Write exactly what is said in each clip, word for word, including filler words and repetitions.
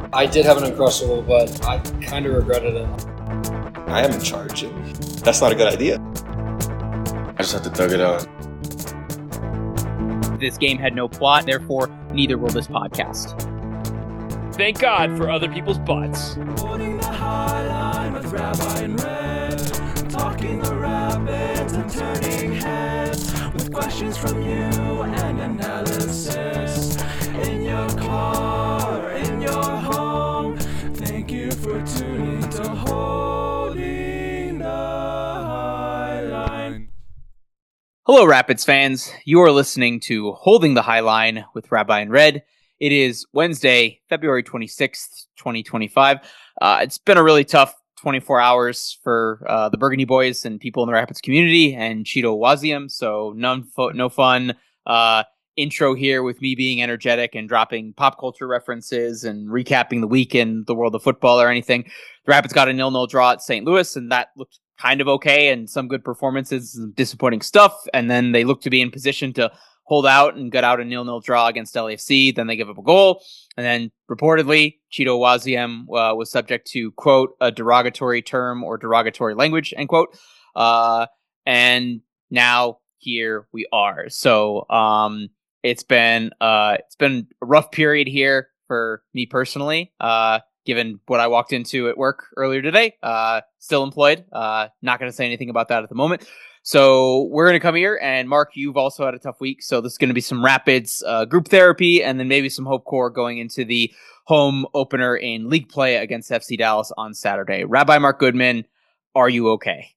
I did have an Uncrustable, but I kind of regretted it. I am in charge. That's not a good idea. I just have to thug it out. This game had no plot, therefore neither will this podcast. Thank God for other people's butts. Holding the high line with Rabbi and Red, talking the rapids and turning heads, with questions from you and analysis. In your car, or in your home, thank you for tuning to Holding the High Line. Hello, Rapids fans. You are listening to Holding the High Line with Rabbi and Red. It is Wednesday, February twenty-sixth, twenty twenty-five. Uh, it's been a really tough twenty-four hours for uh, the Burgundy boys and people in the Rapids community and Chido Awaziem, so none fo- no fun uh, intro here with me being energetic and dropping pop culture references and recapping the week in the world of football or anything. The Rapids got a nil-nil draw at Saint Louis, and that looked kind of okay, and some good performances, some disappointing stuff, and then they looked to be in position to hold out and get out a nil-nil draw against L A F C. Then they give up a goal. And then reportedly, Chido Awaziem uh, was subject to, quote, a derogatory term or derogatory language, end quote. Uh, and now here we are. So um, it's been uh, it's been a rough period here for me personally, uh, given what I walked into at work earlier today. Uh, still employed. Uh, not going to say anything about that at the moment. So we're going to come here, and Mark, you've also had a tough week, so this is going to be some Rapids uh, group therapy, and then maybe some Hope Core going into the home opener in league play against F C Dallas on Saturday. Rabbi Mark Goodman, are you okay?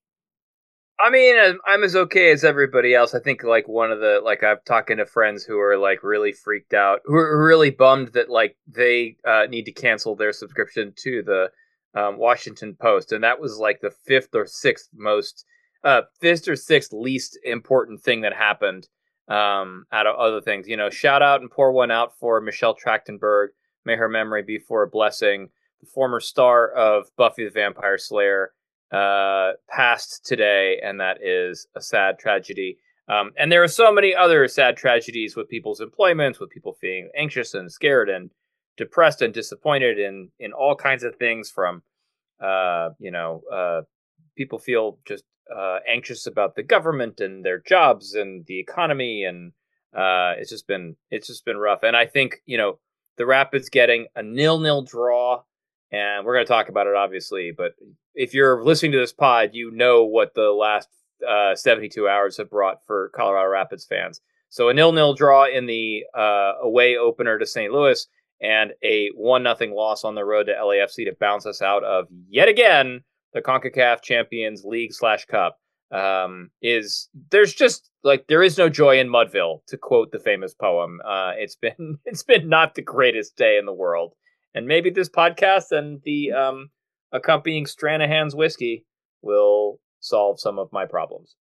I mean, I'm as okay as everybody else. I think, like, one of the, like, I'm talking to friends who are, like, really freaked out, who are really bummed that, like, they uh, need to cancel their subscription to the um, Washington Post, and that was, like, the fifth or sixth most Uh, fifth or sixth least important thing that happened um, out of other things. You know, shout out and pour one out for Michelle Trachtenberg. May her memory be for a blessing. The former star of Buffy the Vampire Slayer uh, passed today, and that is a sad tragedy. Um, and there are so many other sad tragedies with people's employments, with people feeling anxious and scared and depressed and disappointed in, in all kinds of things from, uh, you know, uh, people feel just Uh, anxious about the government and their jobs and the economy, and uh, it's just been it's just been rough. And I think, you know, the Rapids getting a nil-nil draw, and we're going to talk about it obviously. But if you're listening to this pod, you know what the last uh, seventy-two hours have brought for Colorado Rapids fans. So a nil-nil draw in the uh, away opener to Saint Louis, and a one nothing loss on the road to L A F C to bounce us out of yet again the CONCACAF Champions League slash Cup, um, is there's just like there is no joy in Mudville, to quote the famous poem. Uh, it's been it's been not the greatest day in the world, and maybe this podcast and the um, accompanying Stranahan's whiskey will solve some of my problems.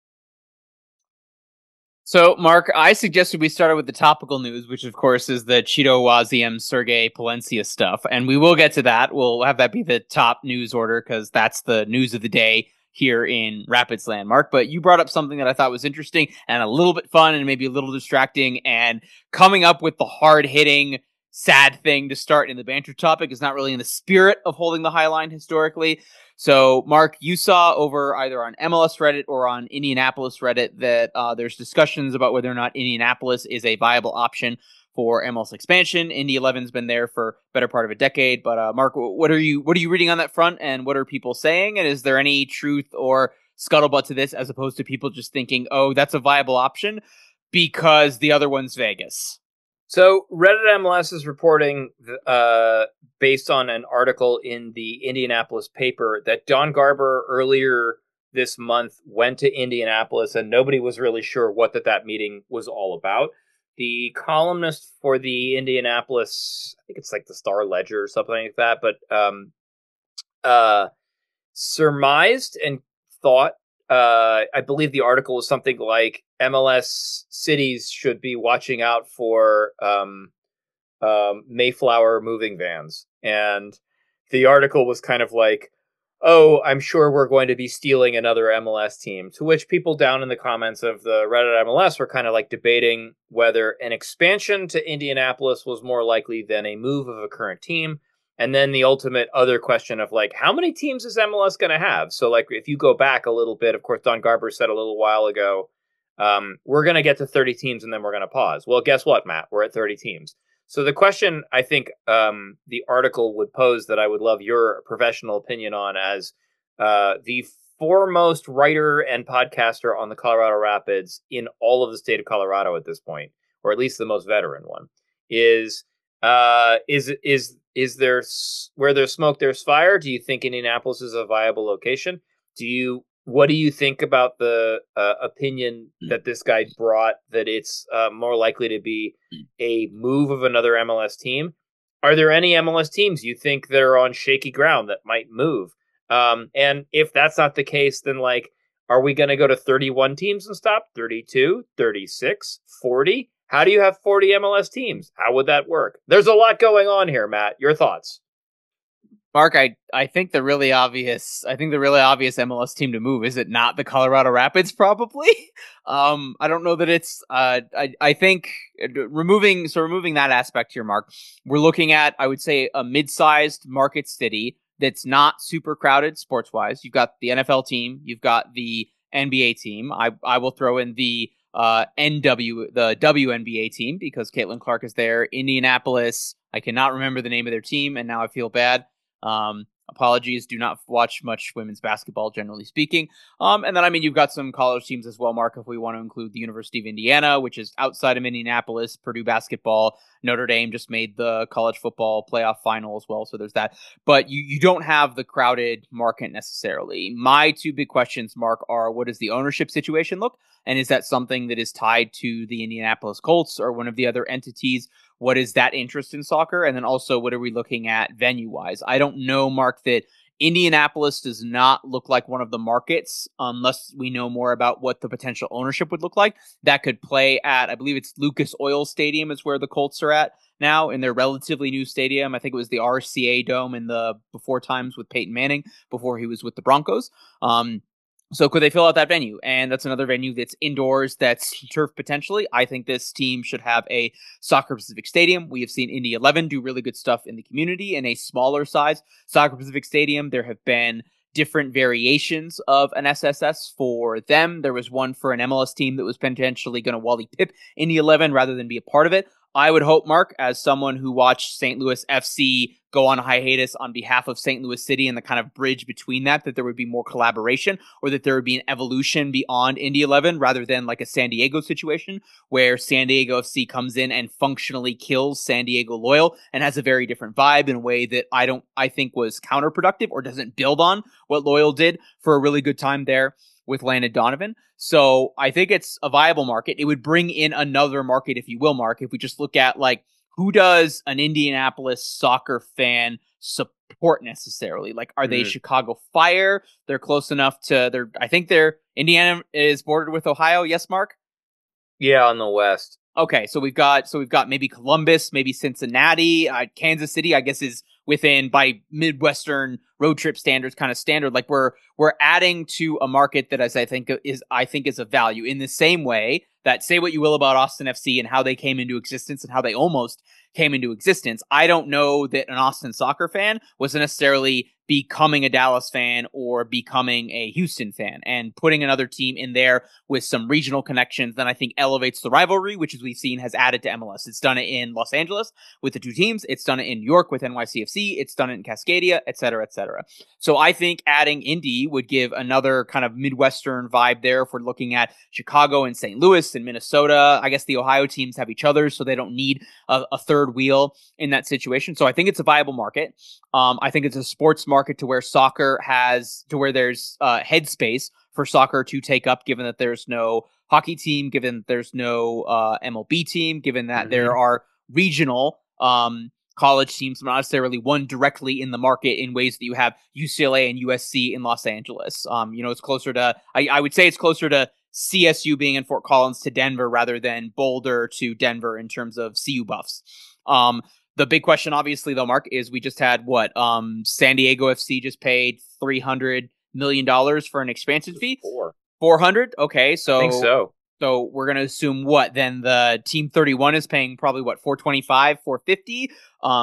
So, Mark, I suggested we started with the topical news, which, of course, is the Chido Awaziem, Sergei Palencia stuff. And we will get to that. We'll have that be the top news order because that's the news of the day here in Rapids Land, Mark. But you brought up something that I thought was interesting and a little bit fun and maybe a little distracting. And coming up with the hard-hitting, sad thing to start in the banter topic is not really in the spirit of Holding the High Line historically. So, Mark, you saw over either on M L S Reddit or on Indianapolis Reddit that uh, there's discussions about whether or not Indianapolis is a viable option for M L S expansion. Indy eleven's been there for better part of a decade, but uh, Mark, what are you what are you reading on that front, and what are people saying? And is there any truth or scuttlebutt to this, as opposed to people just thinking, "Oh, that's a viable option because the other one's Vegas"? So Reddit M L S is reporting, uh, based on an article in the Indianapolis paper, that Don Garber earlier this month went to Indianapolis, and nobody was really sure what that, that meeting was all about. The columnist for the Indianapolis, I think it's like the Star Ledger or something like that, but um, uh, surmised and thought, uh, I believe the article was something like M L S cities should be watching out for um, um, Mayflower moving vans. And the article was kind of like, oh, I'm sure we're going to be stealing another M L S team. To which people down in the comments of the Reddit M L S were kind of like debating whether an expansion to Indianapolis was more likely than a move of a current team. And then the ultimate other question of like, how many teams is M L S going to have? So like, if you go back a little bit, of course, Don Garber said a little while ago, um, we're going to get to thirty teams and then we're going to pause. Well, guess what, Matt? We're at thirty teams. So the question I think um, the article would pose that I would love your professional opinion on as uh, the foremost writer and podcaster on the Colorado Rapids in all of the state of Colorado at this point, or at least the most veteran one, is uh, is is is there where there's smoke, there's fire? Do you think Indianapolis is a viable location? Do you what do you think about the uh, opinion that this guy brought that it's uh, more likely to be a move of another M L S team? Are there any M L S teams you think that are on shaky ground that might move? Um, and if that's not the case, then like, are we going to go to thirty-one teams and stop? thirty-two, thirty-six, forty? How do you have forty M L S teams? How would that work? There's a lot going on here, Matt. Your thoughts? Mark, I, I think the really obvious, I think the really obvious M L S team to move, is it not the Colorado Rapids? Probably. um, I don't know that it's, uh, I, I think removing, so removing that aspect here, Mark, we're looking at, I would say, a mid-sized market city that's not super crowded sports wise. You've got the N F L team, you've got the N B A team. I, I will throw in the, uh, N W, the W N B A team because Caitlin Clark is there. Indianapolis, I cannot remember the name of their team and now I feel bad. Um, apologies, do not watch much women's basketball, generally speaking. Um, and then, I mean, you've got some college teams as well, Mark, if we want to include the University of Indiana, which is outside of Indianapolis, Purdue basketball, Notre Dame just made the college football playoff final as well, so there's that. But you, you don't have the crowded market necessarily. My two big questions, Mark, are what does the ownership situation look? And is that something that is tied to the Indianapolis Colts or one of the other entities? What is that interest in soccer? And then also, what are we looking at venue-wise? I don't know, Mark, that Indianapolis does not look like one of the markets unless we know more about what the potential ownership would look like. That could play at, I believe it's Lucas Oil Stadium is where the Colts are at now in their relatively new stadium. I think it was the R C A Dome in the before times with Peyton Manning before he was with the Broncos. Um, So could they fill out that venue? And that's another venue that's indoors, that's turf potentially. I think this team should have a Soccer Pacific Stadium. We have seen Indy eleven do really good stuff in the community in a smaller size Soccer Pacific Stadium. There have been different variations of an S S S for them. There was one for an M L S team that was potentially going to Wally Pip Indy eleven rather than be a part of it. I would hope, Mark, as someone who watched Saint Louis F C go on hiatus on behalf of Saint Louis City and the kind of bridge between that, that there would be more collaboration or that there would be an evolution beyond Indy eleven rather than like a San Diego situation where San Diego F C comes in and functionally kills San Diego Loyal and has a very different vibe in a way that I don't, I think was counterproductive or doesn't build on what Loyal did for a really good time there with Landon Donovan. So I think it's a viable market. It would bring in another market, if you will, Mark, if we just look at like, who does an Indianapolis soccer fan support necessarily? Like, are they mm. Chicago Fire? They're close enough to, they're, I think they're, Indiana is bordered with Ohio. Yes, Mark? Yeah, on the west. Okay, so we've got, so we've got maybe Columbus, maybe Cincinnati, uh, Kansas City, I guess is within by Midwestern road trip standards, kind of standard. Like we're, we're adding to a market that as I think is, I think is of value in the same way that say what you will about Austin F C and how they came into existence and how they almost came into existence. I don't know that an Austin soccer fan was necessarily becoming a Dallas fan or becoming a Houston fan, and putting another team in there with some regional connections then I think elevates the rivalry, which as we've seen has added to M L S. It's done it in Los Angeles with the two teams. It's done it in New York with N Y C F C. It's done it in Cascadia, et cetera, et cetera. So I think adding Indy would give another kind of Midwestern vibe there if we're looking at Chicago and Saint Louis and Minnesota. I guess the Ohio teams have each other, so they don't need a, a third wheel in that situation. So I think it's a viable market. Um, I think it's a sports market to where soccer has, to where there's uh, headspace for soccer to take up, given that there's no hockey team, given that there's no uh, M L B team, given that mm-hmm. there are regional um, college teams, not necessarily one directly in the market in ways that you have U C L A and U S C in Los Angeles. Um, you know, it's closer to, I, I would say it's closer to C S U being in Fort Collins to Denver rather than Boulder to Denver in terms of C U buffs. Um, The big question, obviously, though, Mark, is we just had what? Um, San Diego F C just paid three hundred million dollars for an expansion fee? Four. four hundred? Okay, so... I think so. So we're going to assume what? Then the Team thirty-one is paying probably, what, four twenty-five, four fifty? Um,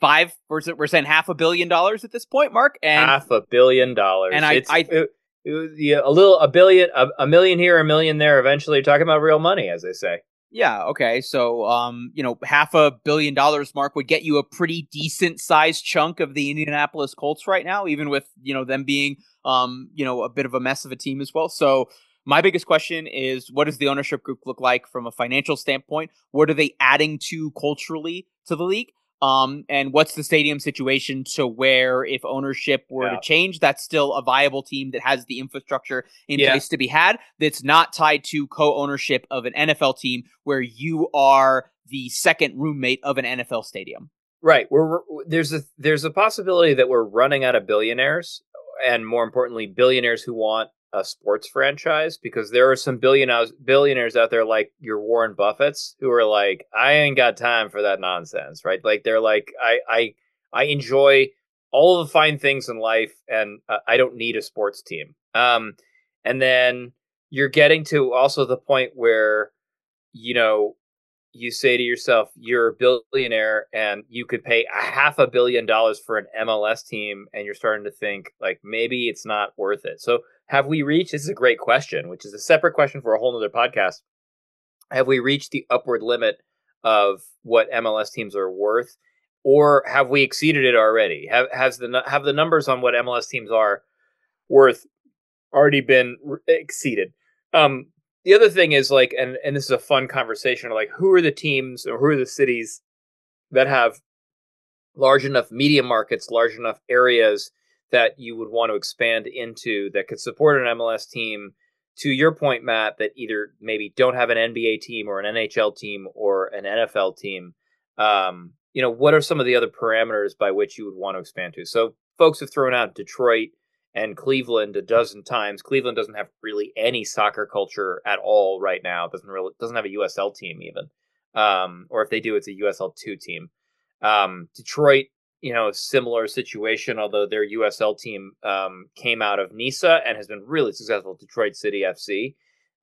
five, we're, we're saying half a billion dollars at this point, Mark. And half a billion dollars. And I, it's, I it, it, yeah, a little, a billion, a, a million here, a million there. Eventually, you're talking about real money, as they say. Yeah. Okay. So, um, you know, half a billion dollars, Mark, would get you a pretty decent sized chunk of the Indianapolis Colts right now, even with, you know, them being, um, you know, a bit of a mess of a team as well. So my biggest question is, what does the ownership group look like from a financial standpoint? What are they adding to culturally to the league? Um, and what's the stadium situation to where if ownership were Yeah. to change, that's still a viable team that has the infrastructure in Yeah. place to be had, that's not tied to co-ownership of an N F L team where you are the second roommate of an N F L stadium. Right. We're, we're there's a there's a possibility that we're running out of billionaires, and more importantly, billionaires who want a sports franchise, because there are some billionaires billionaires out there like your Warren Buffetts who are like, I ain't got time for that nonsense, right? Like they're like, I I I enjoy all the fine things in life, and uh, I don't need a sports team. Um, and then you're getting to also the point where, you know, you say to yourself, you're a billionaire and you could pay a half a billion dollars for an M L S team, and you're starting to think like maybe it's not worth it. So have we reached, this is a great question, which is a separate question for a whole nother podcast. Have we reached the upward limit of what M L S teams are worth, or have we exceeded it already? Have has the have the numbers on what M L S teams are worth already been re- exceeded? Um, The other thing is like, and, and this is a fun conversation, like who are the teams or who are the cities that have large enough media markets, large enough areas that you would want to expand into that could support an M L S team, to your point, Matt, that either maybe don't have an N B A team or an N H L team or an N F L team. Um, you know, what are some of the other parameters by which you would want to expand to? So folks have thrown out Detroit and Cleveland a dozen times. Cleveland doesn't have really any soccer culture at all right now. It doesn't really doesn't have a U S L team even, um, or if they do, it's a U S L two team. Um, Detroit, you know, a similar situation, although their U S L team um, came out of NISA and has been really successful. Detroit City F C,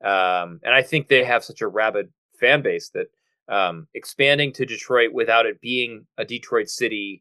um, and I think they have such a rabid fan base that um, expanding to Detroit without it being a Detroit City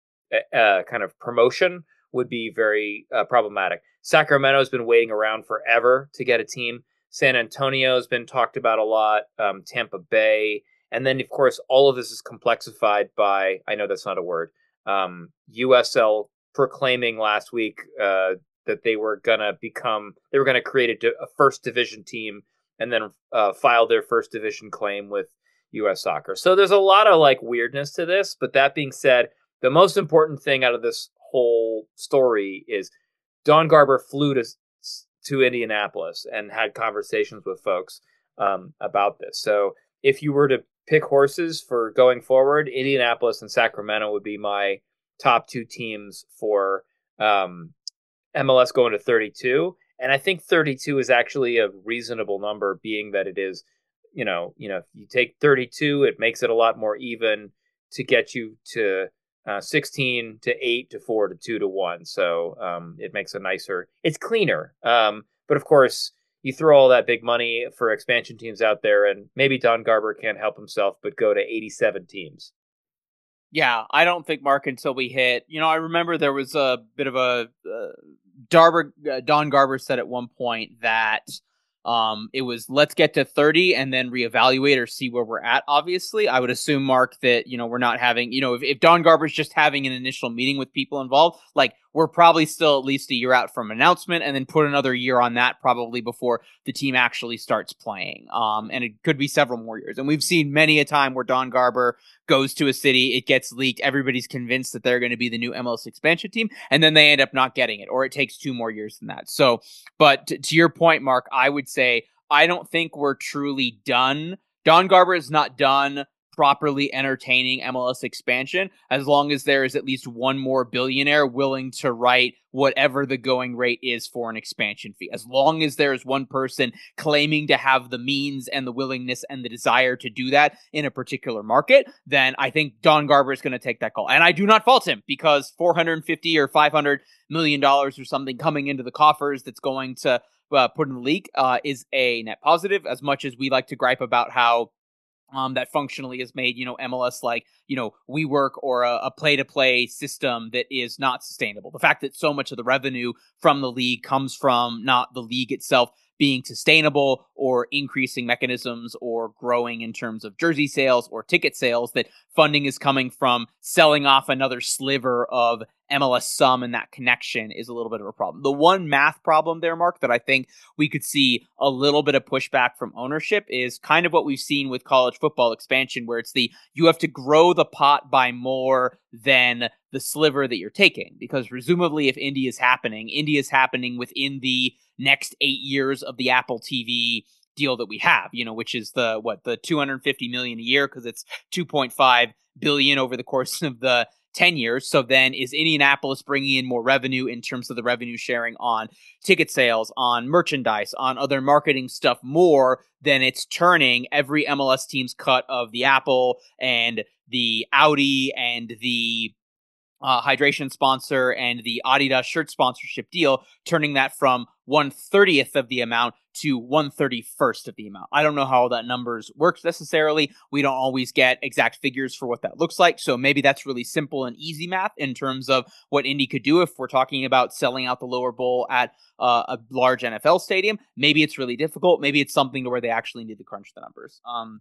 uh, kind of promotion would be very uh, problematic. Sacramento's been waiting around forever to get a team. San Antonio's been talked about a lot. Um, Tampa Bay. And then, of course, all of this is complexified by, I know that's not a word, um, U S L proclaiming last week uh, that they were going to become, they were going to create a, di- a first division team and then uh, file their first division claim with U S Soccer. So there's a lot of like weirdness to this. But that being said, the most important thing out of this whole story is Don Garber flew to to Indianapolis and had conversations with folks um, about this. So if you were to pick horses for going forward, Indianapolis and Sacramento would be my top two teams for um, M L S going to thirty-two. And I think thirty-two is actually a reasonable number, being that it is, you know, you know, if you take thirty-two, it makes it a lot more even to get you to Uh, sixteen to eight to four to two to one. So um, it makes a nicer, it's cleaner. Um, but of course, you throw all that big money for expansion teams out there, and maybe Don Garber can't help himself but go to eighty-seven teams. Yeah, I don't think, Mark, until we hit, you know, I remember there was a bit of a, uh, Darber, uh, Don Garber said at one point that Um, it was, let's get to thirty and then reevaluate or see where we're at. Obviously, I would assume, Mark, that, you know, we're not having, you know, if, if Don Garber's just having an initial meeting with people involved, like we're probably still at least a year out from announcement, and then put another year on that probably before the team actually starts playing. Um, and it could be several more years. And we've seen many a time where Don Garber goes to a city, it gets leaked, everybody's convinced that they're going to be the new M L S expansion team, and then they end up not getting it, or it takes two more years than that. So, but t- to your point, Mark, I would say I don't think we're truly done. Don Garber is not done properly entertaining M L S expansion as long as there is at least one more billionaire willing to write whatever the going rate is for an expansion fee. As long as there is one person claiming to have the means and the willingness and the desire to do that in a particular market, then I think Don Garber is going to take that call. And I do not fault him, because four hundred fifty or five hundred million dollars or something coming into the coffers that's going to uh, put in the league uh, is a net positive, as much as we like to gripe about how Um, that functionally has made, you know, M L S like, you know, WeWork or a, a play-to-play system that is not sustainable. The fact that so much of the revenue from the league comes from not the league itself being sustainable or increasing mechanisms or growing in terms of jersey sales or ticket sales, that funding is coming from selling off another sliver of M L S sum, and that connection is a little bit of a problem. The one math problem there, Mark, that I think we could see a little bit of pushback from ownership is kind of what we've seen with college football expansion, where it's the, you have to grow the pot by more than the sliver that you're taking. Because presumably if Indy is happening, Indy is happening within the next eight years of the Apple T V deal that we have, you know, which is the, what, the two hundred fifty million a year, because it's two point five billion over the course of the ten years. So then is Indianapolis bringing in more revenue in terms of the revenue sharing on ticket sales, on merchandise, on other marketing stuff more than it's turning every M L S team's cut of the Apple and the Audi and the uh, hydration sponsor and the Adidas shirt sponsorship deal, turning that from one thirtieth of the amount to one thirty-first of the amount. I don't know how all that numbers works necessarily. We don't always get exact figures for what that looks like. So maybe that's really simple and easy math in terms of what Indy could do if we're talking about selling out the lower bowl at uh, a large N F L stadium. Maybe it's really difficult. Maybe it's something to where they actually need to crunch the numbers. Um,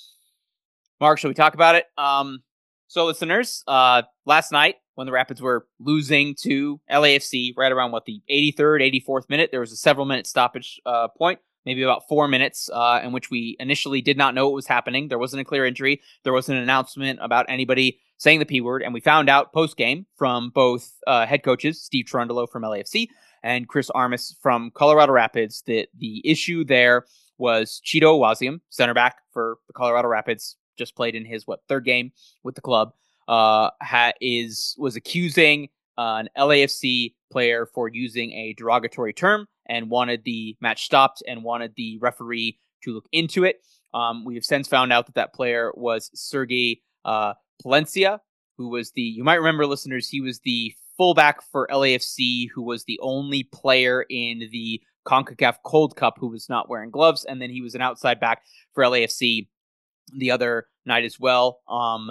Mark, shall we talk about it? Um, so listeners, uh, last night, when the Rapids were losing to L A F C right around, what, the eighty-third, eighty-fourth minute, there was a several minute stoppage uh, point, maybe about four minutes, uh, in which we initially did not know what was happening. There wasn't a clear injury. There wasn't an announcement about anybody saying the P word. And we found out post-game from both uh, head coaches, Steve Cherundolo from L A F C and Chris Armas from Colorado Rapids, that the issue there was Chido Awaziem, center back for the Colorado Rapids, just played in his, what, third game with the club. Uh, ha- is was accusing uh, an L A F C player for using a derogatory term and wanted the match stopped and wanted the referee to look into it. Um, we have since found out that that player was Sergei uh, Palencia, who was the, you might remember, listeners, he was the fullback for L A F C, who was the only player in the CONCACAF Cold Cup who was not wearing gloves, and then he was an outside back for L A F C the other night as well. Um,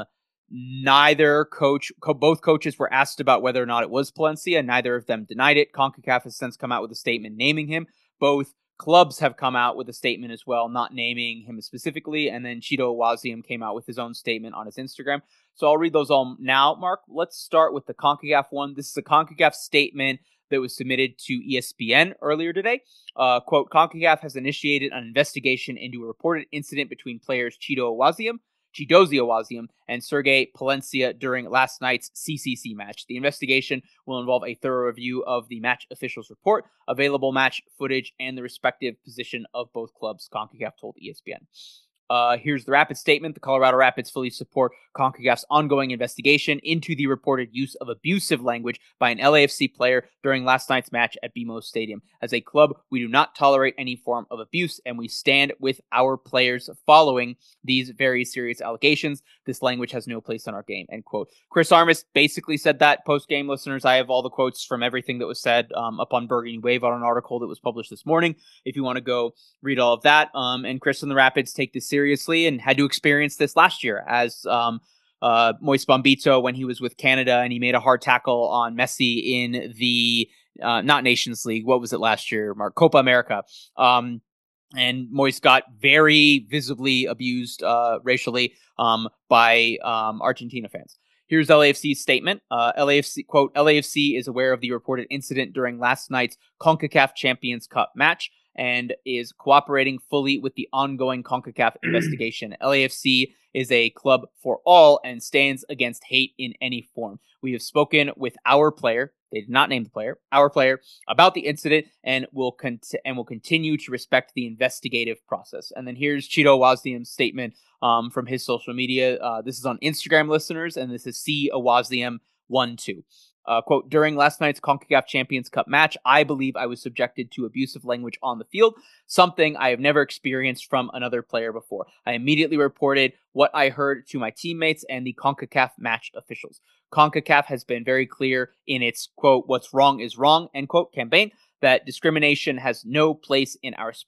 Neither coach, co- both coaches were asked about whether or not it was Palencia. Neither of them denied it. CONCACAF has since come out with a statement naming him. Both clubs have come out with a statement as well, not naming him specifically. And then Chido Awaziem came out with his own statement on his Instagram. So I'll read those all now, Mark. Let's start with the CONCACAF one. This is a CONCACAF statement that was submitted to E S P N earlier today. Uh, quote, CONCACAF has initiated an investigation into a reported incident between players Chido Awaziem, Chidozie Awaziem, and Sergei Palencia during last night's C C C match. The investigation will involve a thorough review of the match officials' report, available match footage, and the respective position of both clubs, CONCACAF told E S P N. Uh, here's the Rapids statement. The Colorado Rapids fully support CONCACAF's ongoing investigation into the reported use of abusive language by an L A F C player during last night's match at B M O Stadium. As a club, we do not tolerate any form of abuse, and we stand with our players following these very serious allegations. This language has no place in our game, end quote. Chris Armas basically said that post-game, listeners. I have all the quotes from everything that was said um, up on Burgundy Wave on an article that was published this morning, if you want to go read all of that. Um, and Chris and the Rapids take this seriously and had to experience this last year as um, uh, Moise Bombito when he was with Canada and he made a hard tackle on Messi in the, uh, not Nations League, what was it last year, Mark? Copa America. Um, and Moise got very visibly abused uh, racially um, by um, Argentina fans. Here's L A F C's statement. Uh, L A F C, quote, L A F C is aware of the reported incident during last night's CONCACAF Champions Cup match and is cooperating fully with the ongoing CONCACAF investigation. L A F C is a club for all and stands against hate in any form. We have spoken with our player, they did not name the player, our player, about the incident and will cont- and will continue to respect the investigative process. And then here's Chido Awaziem's statement um, from his social media. Uh, this is on Instagram, listeners, and this is C Awaziem one two. Uh, quote, during last night's CONCACAF Champions Cup match, I believe I was subjected to abusive language on the field, something I have never experienced from another player before. I immediately reported what I heard to my teammates and the CONCACAF match officials. CONCACAF has been very clear in its, quote, what's wrong is wrong, end quote, campaign, that discrimination has no place in our sport.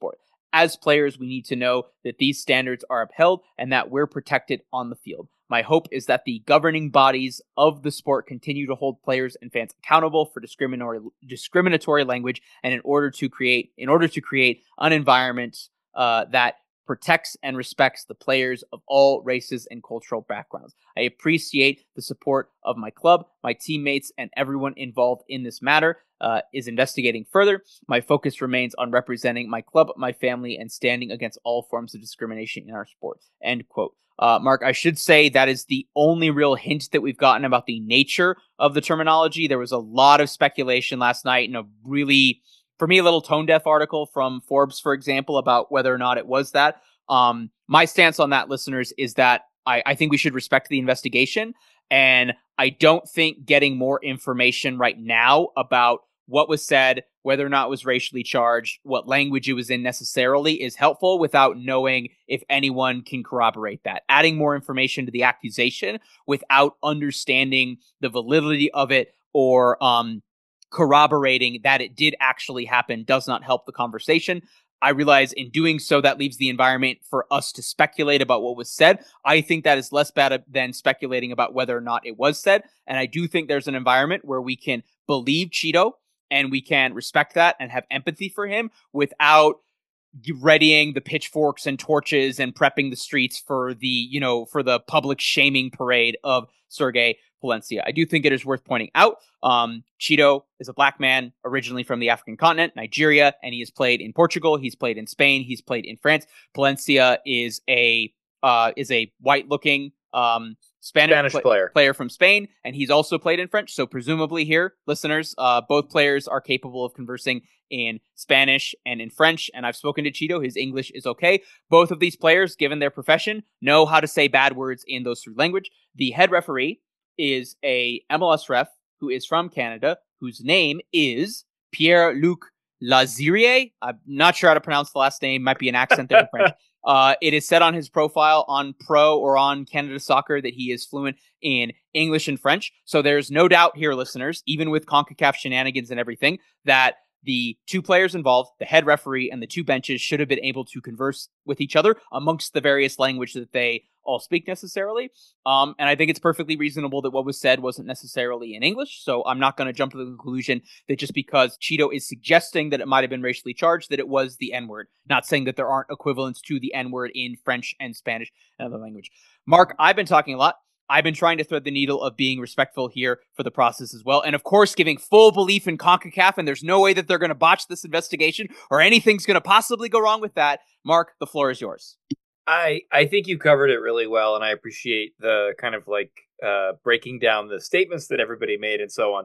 As players, we need to know that these standards are upheld and that we're protected on the field. My hope is that the governing bodies of the sport continue to hold players and fans accountable for discriminatory discriminatory language, and in order to create in order to create an environment uh, that protects and respects the players of all races and cultural backgrounds. I appreciate the support of my club, my teammates, and everyone involved in this matter uh, is investigating further. My focus remains on representing my club, my family, and standing against all forms of discrimination in our sport. End quote. Uh, Mark, I should say that is the only real hint that we've gotten about the nature of the terminology. There was a lot of speculation last night and a really, for me, a little tone-deaf article from Forbes, for example, about whether or not it was that. Um, my stance on that, listeners, is that I, I think we should respect the investigation. And I don't think getting more information right now about what was said, whether or not it was racially charged, what language it was in necessarily is helpful without knowing if anyone can corroborate that. Adding more information to the accusation without understanding the validity of it or um, corroborating that it did actually happen does not help the conversation. I realize in doing so, that leaves the environment for us to speculate about what was said. I think that is less bad than speculating about whether or not it was said. And I do think there's an environment where we can believe Cheeto and we can respect that and have empathy for him without readying the pitchforks and torches and prepping the streets for the, you know, for the public shaming parade of Sergey Palencia. I do think it is worth pointing out. Um, Cheeto is a black man originally from the African continent, Nigeria, and he has played in Portugal. He's played in Spain. He's played in France. Palencia is a uh, is a white-looking um, Spanish, Spanish pl- player player from Spain, and he's also played in French. So presumably here, listeners, uh, both players are capable of conversing in Spanish and in French, and I've spoken to Cheeto. His English is okay. Both of these players, given their profession, know how to say bad words in those three languages. The head referee is a M L S ref who is from Canada, whose name is Pierre-Luc Lazirier. I'm not sure how to pronounce the last name. Might be an accent there in French. Uh, it is said on his profile on Pro or on Canada Soccer that he is fluent in English and French. So there's no doubt here, listeners, even with CONCACAF shenanigans and everything, that the two players involved, the head referee and the two benches, should have been able to converse with each other amongst the various language that they all speak necessarily. Um, and I think it's perfectly reasonable that what was said wasn't necessarily in English. So I'm not going to jump to the conclusion that just because Cheeto is suggesting that it might have been racially charged, that it was the N-word. Not saying that there aren't equivalents to the N-word in French and Spanish and other language. Mark, I've been talking a lot. I've been trying to thread the needle of being respectful here for the process as well. And of course, giving full belief in CONCACAF, and there's no way that they're going to botch this investigation or anything's going to possibly go wrong with that. Mark, the floor is yours. I, I think you covered it really well, and I appreciate the kind of like uh, breaking down the statements that everybody made and so on.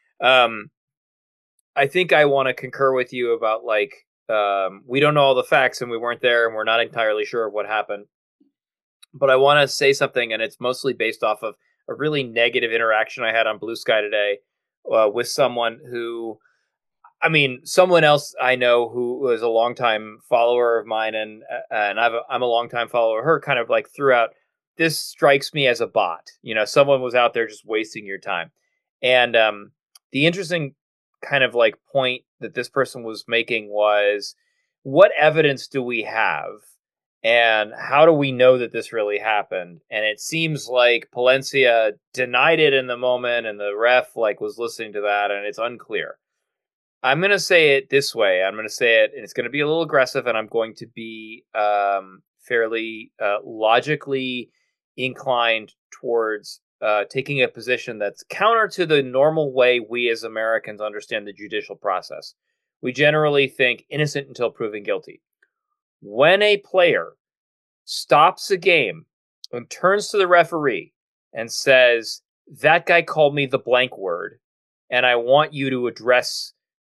Um, I think I want to concur with you about like, um, we don't know all the facts and we weren't there and we're not entirely sure of what happened. But I want to say something, and it's mostly based off of a really negative interaction I had on Blue Sky today uh, with someone who, I mean, someone else I know who was a longtime follower of mine, and and I've a, I'm a longtime follower of her, kind of like threw out, this strikes me as a bot. You know, someone was out there just wasting your time. And um, the interesting kind of like point that this person was making was, what evidence do we have? And how do we know that this really happened? And it seems like Palencia denied it in the moment, and the ref like was listening to that, and it's unclear. I'm going to say it this way. I'm going to say it, and it's going to be a little aggressive, and I'm going to be um, fairly uh, logically inclined towards uh, taking a position that's counter to the normal way we as Americans understand the judicial process. We generally think innocent until proven guilty. When a player stops a game and turns to the referee and says, that guy called me the blank word, and I want you to address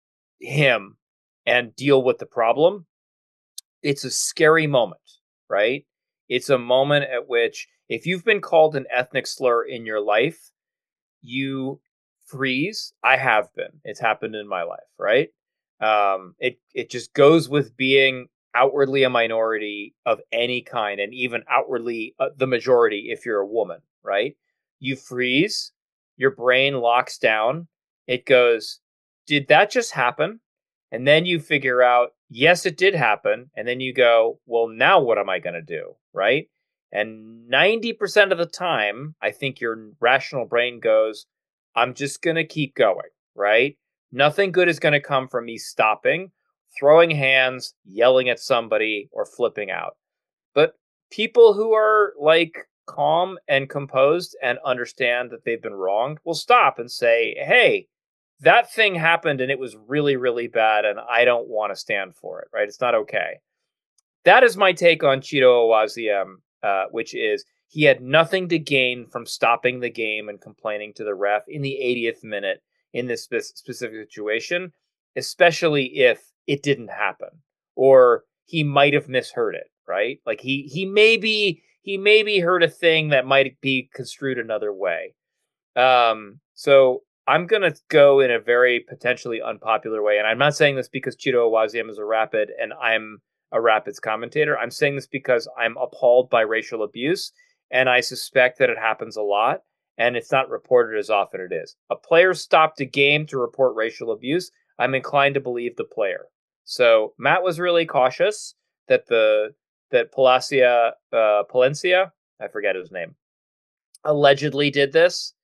him and deal with the problem, it's a scary moment, right? It's a moment at which, if you've been called an ethnic slur in your life, you freeze. I have been. It's happened in my life, right? Um, it it just goes with being outwardly a minority of any kind, and even outwardly uh, the majority if you're a woman, right? You freeze, your brain locks down, it goes, did that just happen? And then you figure out yes, it did happen. And then you go, well, now what am I going to do? Right. And ninety percent of the time, I think your rational brain goes, I'm just going to keep going. Right. Nothing good is going to come from me stopping, throwing hands, yelling at somebody, or flipping out. But people who are like calm and composed and understand that they've been wronged will stop and say, hey, that thing happened and it was really, really bad and I don't want to stand for it, right? It's not okay. That is my take on Ciro Awaziem, uh, which is he had nothing to gain from stopping the game and complaining to the ref in the eightieth minute in this spe- specific situation, especially if it didn't happen or he might have misheard it, right? Like he he maybe he maybe heard a thing that might be construed another way. Um, so I'm going to go in a very potentially unpopular way. And I'm not saying this because Ciro Awaziem is a Rapid and I'm a Rapids commentator. I'm saying this because I'm appalled by racial abuse. And I suspect that it happens a lot. And it's not reported as often as it is. A player stopped a game to report racial abuse. I'm inclined to believe the player. So Matt was really cautious that the that Palacia, uh, Palencia, I forget his name, allegedly did this.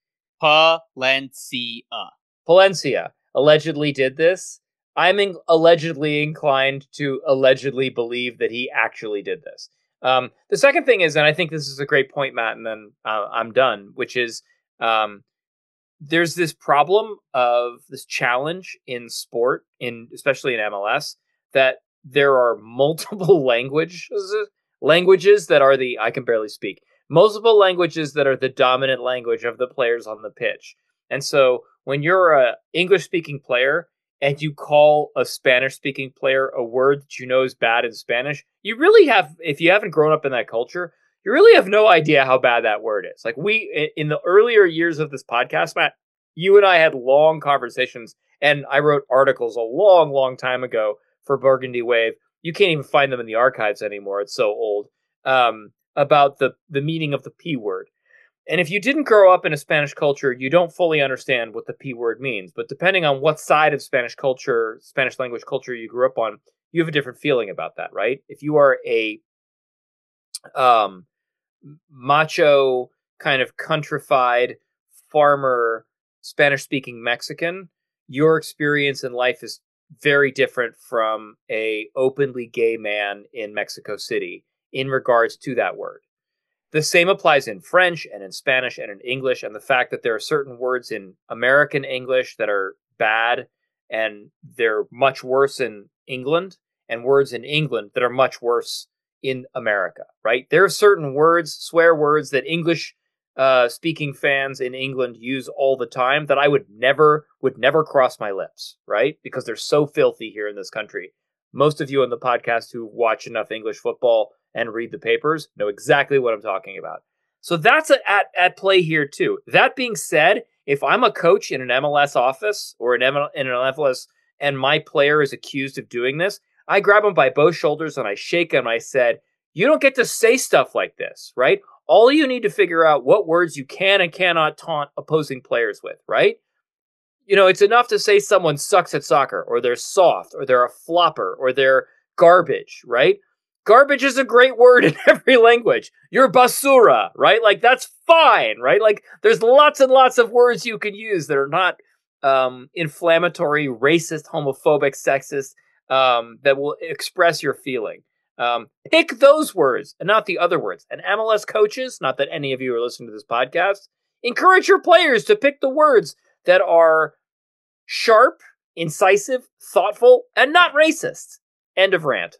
Palencia. Palencia allegedly did this. I'm in- allegedly inclined to allegedly believe that he actually did this. Um, the second thing is, and I think this is a great point, Matt, and then uh, I'm done, which is um, there's this problem of this challenge in sport, in especially in M L S, that there are multiple languages, languages that are the, I can barely speak, multiple languages that are the dominant language of the players on the pitch. And so when you're a English-speaking player and you call a Spanish-speaking player a word that you know is bad in Spanish, you really have, if you haven't grown up in that culture, you really have no idea how bad that word is. Like we, in the earlier years of this podcast, Matt, you and I had long conversations, and I wrote articles a long, long time ago for Burgundy Wave. You can't even find them in the archives anymore. It's so old. Um, about the, the meaning of the P word. And if you didn't grow up in a Spanish culture, you don't fully understand what the P word means. But depending on what side of Spanish culture, Spanish language culture you grew up on, you have a different feeling about that, right? If you are a um, macho, kind of countrified farmer, Spanish-speaking Mexican, your experience in life is very different from a openly gay man in Mexico City in regards to that word. The same applies in French and in Spanish and in English, and the fact that there are certain words in American English that are bad and they're much worse in England, and words in England that are much worse in America, right? There are certain words, swear words, that English uh, speaking fans in England use all the time that I would never, would never cross my lips, right? Because they're so filthy here in this country. Most of you on the podcast who watch enough English football and read the papers know exactly what I'm talking about. So that's a, at, at play here too. That being said, if I'm a coach in an M L S office or an M L, in an M L S and my player is accused of doing this, I grab him by both shoulders and I shake him. I said, you don't get to say stuff like this, right? All you need to figure out what words you can and cannot taunt opposing players with, right? You know, it's enough to say someone sucks at soccer, or they're soft, or they're a flopper, or they're garbage, right? Garbage is a great word in every language. You're basura, right? Like, that's fine, right? Like, there's lots and lots of words you can use that are not um, inflammatory, racist, homophobic, sexist, um, that will express your feeling. Um, pick those words and not the other words. And M L S coaches, not that any of you are listening to this podcast, encourage your players to pick the words that are sharp, incisive, thoughtful, and not racist. End of rant.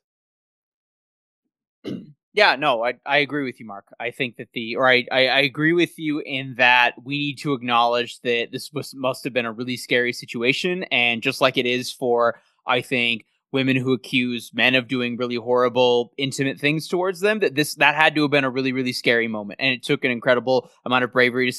Yeah, no, I, I agree with you, Mark. I think that the, or I, I, I agree with you in that we need to acknowledge that this was, must have been a really scary situation. And just like it is for, I think, women who accuse men of doing really horrible, intimate things towards them, that this, that had to have been a really, really scary moment. And it took an incredible amount of bravery to stand up.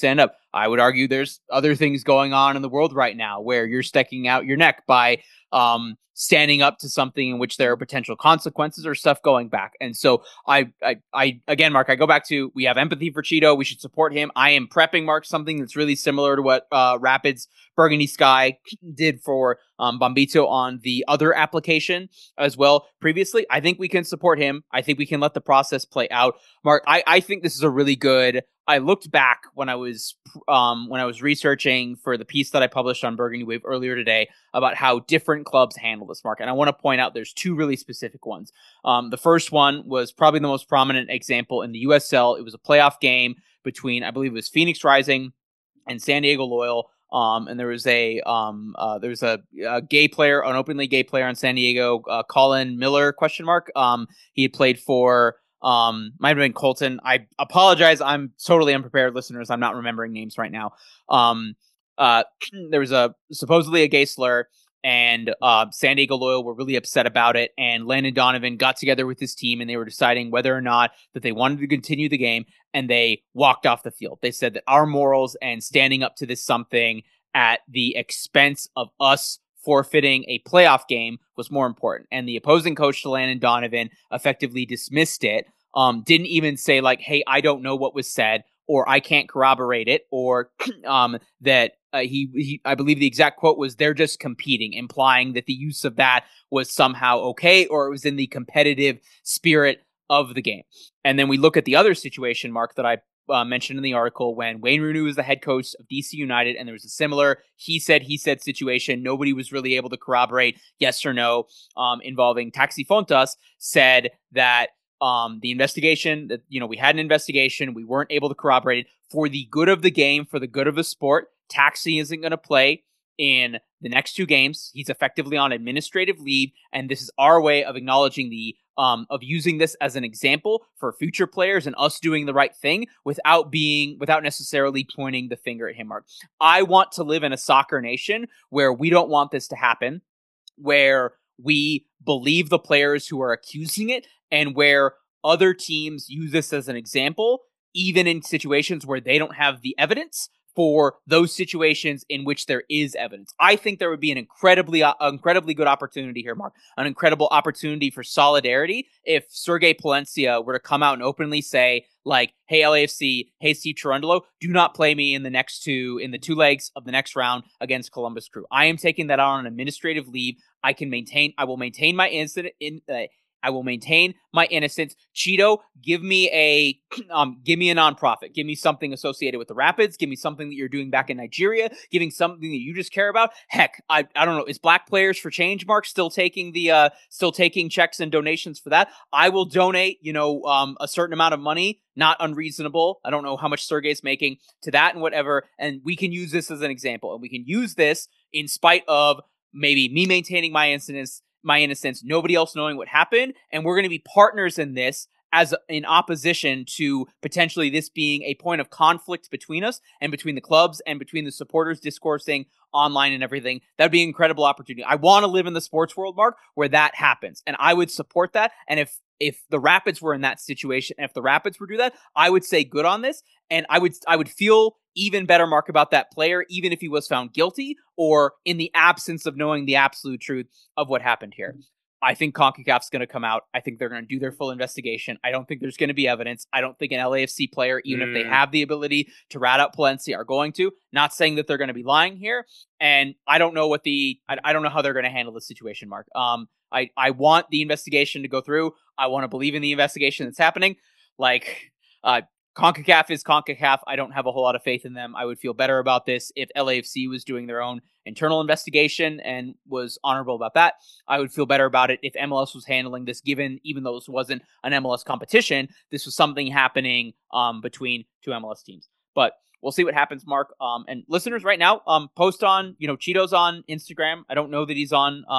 I would argue there's other things going on in the world right now where you're sticking out your neck by um, standing up to something in which there are potential consequences or stuff going back. And so I, I, I, again, Mark, I go back to, we have empathy for Cheeto. We should support him. I am prepping, Mark, something that's really similar to what uh, Rapids Burgundy Sky did for um, Bombito on the other application as well previously. I think we can support him. I think we can let the process play out. Mark, I, I think this is a really good, I looked back when I was um, when I was researching for the piece that I published on Burgundy Wave earlier today about how different clubs handle this, Mark. And I want to point out there's two really specific ones. Um, the first one was probably the most prominent example in the U S L. It was a playoff game between, I believe it was Phoenix Rising and San Diego Loyal. Um, and there was a um, uh, there was a, a gay player, an openly gay player on San Diego, uh, Colin Miller, question mark. Um, he had played for Um, might have been Colton. I apologize. I'm totally unprepared, listeners. I'm not remembering names right now. Um, uh, there was a supposedly a gay slur, and uh, San Diego Loyal were really upset about it. And Landon Donovan got together with his team, and they were deciding whether or not that they wanted to continue the game. And they walked off the field. They said that our morals and standing up to this something at the expense of us forfeiting a playoff game was more important. And the opposing coach to Landon Donovan effectively dismissed it. Um, didn't even say like, hey, I don't know what was said, or I can't corroborate it, or um, that uh, he, he, I believe the exact quote was, they're just competing, implying that the use of that was somehow okay, or it was in the competitive spirit of the game. And then we look at the other situation, Mark, that I Uh, mentioned in the article when Wayne Rooney was the head coach of D C United, and there was a similar he said, he said situation. Nobody was really able to corroborate yes or no um, involving Taxi Fontas, said that um, the investigation, that you know, we had an investigation, we weren't able to corroborate it. For the good of the game, for the good of the sport, Taxi isn't going to play in the next two games. He's effectively on administrative leave, and this is our way of acknowledging the Um, of using this as an example for future players and us doing the right thing without being, without necessarily pointing the finger at him, Mark. I want to live in a soccer nation where we don't want this to happen, where we believe the players who are accusing it, and where other teams use this as an example, even in situations where they don't have the evidence, for those situations in which there is evidence. I think there would be an incredibly, uh, incredibly good opportunity here, Mark, an incredible opportunity for solidarity if Sergei Palencia were to come out and openly say, like, hey, L A F C, hey, Steve Cherundolo, do not play me in the next two, in the two legs of the next round against Columbus Crew. I am taking that on an administrative leave. I can maintain, I will maintain my incident in, uh, I will maintain my innocence. Cheeto, give me a, um, give me a nonprofit. Give me something associated with the Rapids. Give me something that you're doing back in Nigeria. Giving something that you just care about. Heck, I, I don't know. Is Black Players for Change, Mark, still taking the, uh, still taking checks and donations for that? I will donate, you know, um, a certain amount of money, not unreasonable. I don't know how much Sergei's making to that and whatever. And we can use this as an example, and we can use this in spite of maybe me maintaining my incidence, my innocence, nobody else knowing what happened, and we're going to be partners in this as in opposition to potentially this being a point of conflict between us and between the clubs and between the supporters discoursing online and everything. That'd be an incredible opportunity. I want to live in the sports world, Mark, where that happens, and I would support that. And if if the Rapids were in that situation, and if the Rapids were to do that, I would say good on this, and I would I would feel even better, Mark, about that player, even if he was found guilty or in the absence of knowing the absolute truth of what happened here. I think CONCACAF's going to come out. I think they're going to do their full investigation. I don't think there's going to be evidence. I don't think an L A F C player, even mm. if they have the ability to rat out Palencia, are going to. Not saying that they're going to be lying here. And I don't know what the, I, I don't know how they're going to handle the situation, Mark. Um, I, I want the investigation to go through. I want to believe in the investigation that's happening. Like, uh, CONCACAF is CONCACAF. I don't have a whole lot of faith in them. I would feel better about this if L A F C was doing their own internal investigation and was honorable about that. I would feel better about it if M L S was handling this, given, even though this wasn't an M L S competition, this was something happening um, between two M L S teams. But we'll see what happens, Mark. Um, and listeners right now, um, post on, you know, Cheeto's on Instagram. I don't know that he's on, um,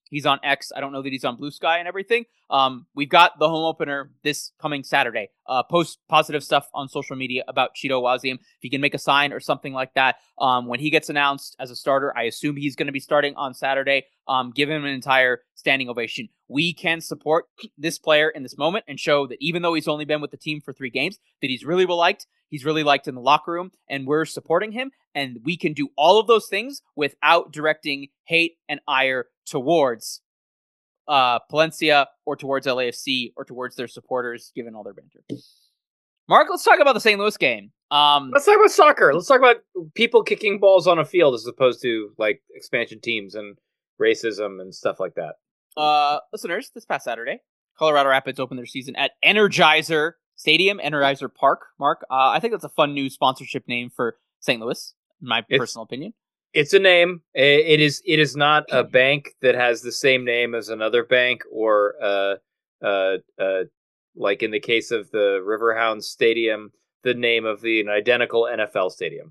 He's on X. I don't know that he's on Blue Sky and everything. Um, we've got the home opener this coming Saturday. Uh, post positive stuff on social media about Cheeto Waziem. If he can make a sign or something like that, um, when he gets announced as a starter, I assume he's going to be starting on Saturday. Um, give him an entire standing ovation. We can support this player in this moment and show that even though he's only been with the team for three games, that he's really well liked. He's really liked in the locker room, and we're supporting him. And we can do all of those things without directing hate and ire towards uh, Palencia or towards L A F C or towards their supporters, given all their banter. Mark, let's talk about the Saint Louis game. Um, Let's talk about soccer. Let's talk about people kicking balls on a field as opposed to like expansion teams and racism and stuff like that. uh, listeners, this past Saturday, Colorado Rapids opened their season at Energizer Stadium, Energizer Park. Mark, uh, I think that's a fun new sponsorship name for Saint Louis, in my It's- personal opinion. It's a name. I- It is. It is not a bank that has the same name as another bank, or uh, uh, uh, like in the case of the Riverhounds Stadium, the name of the an identical N F L stadium.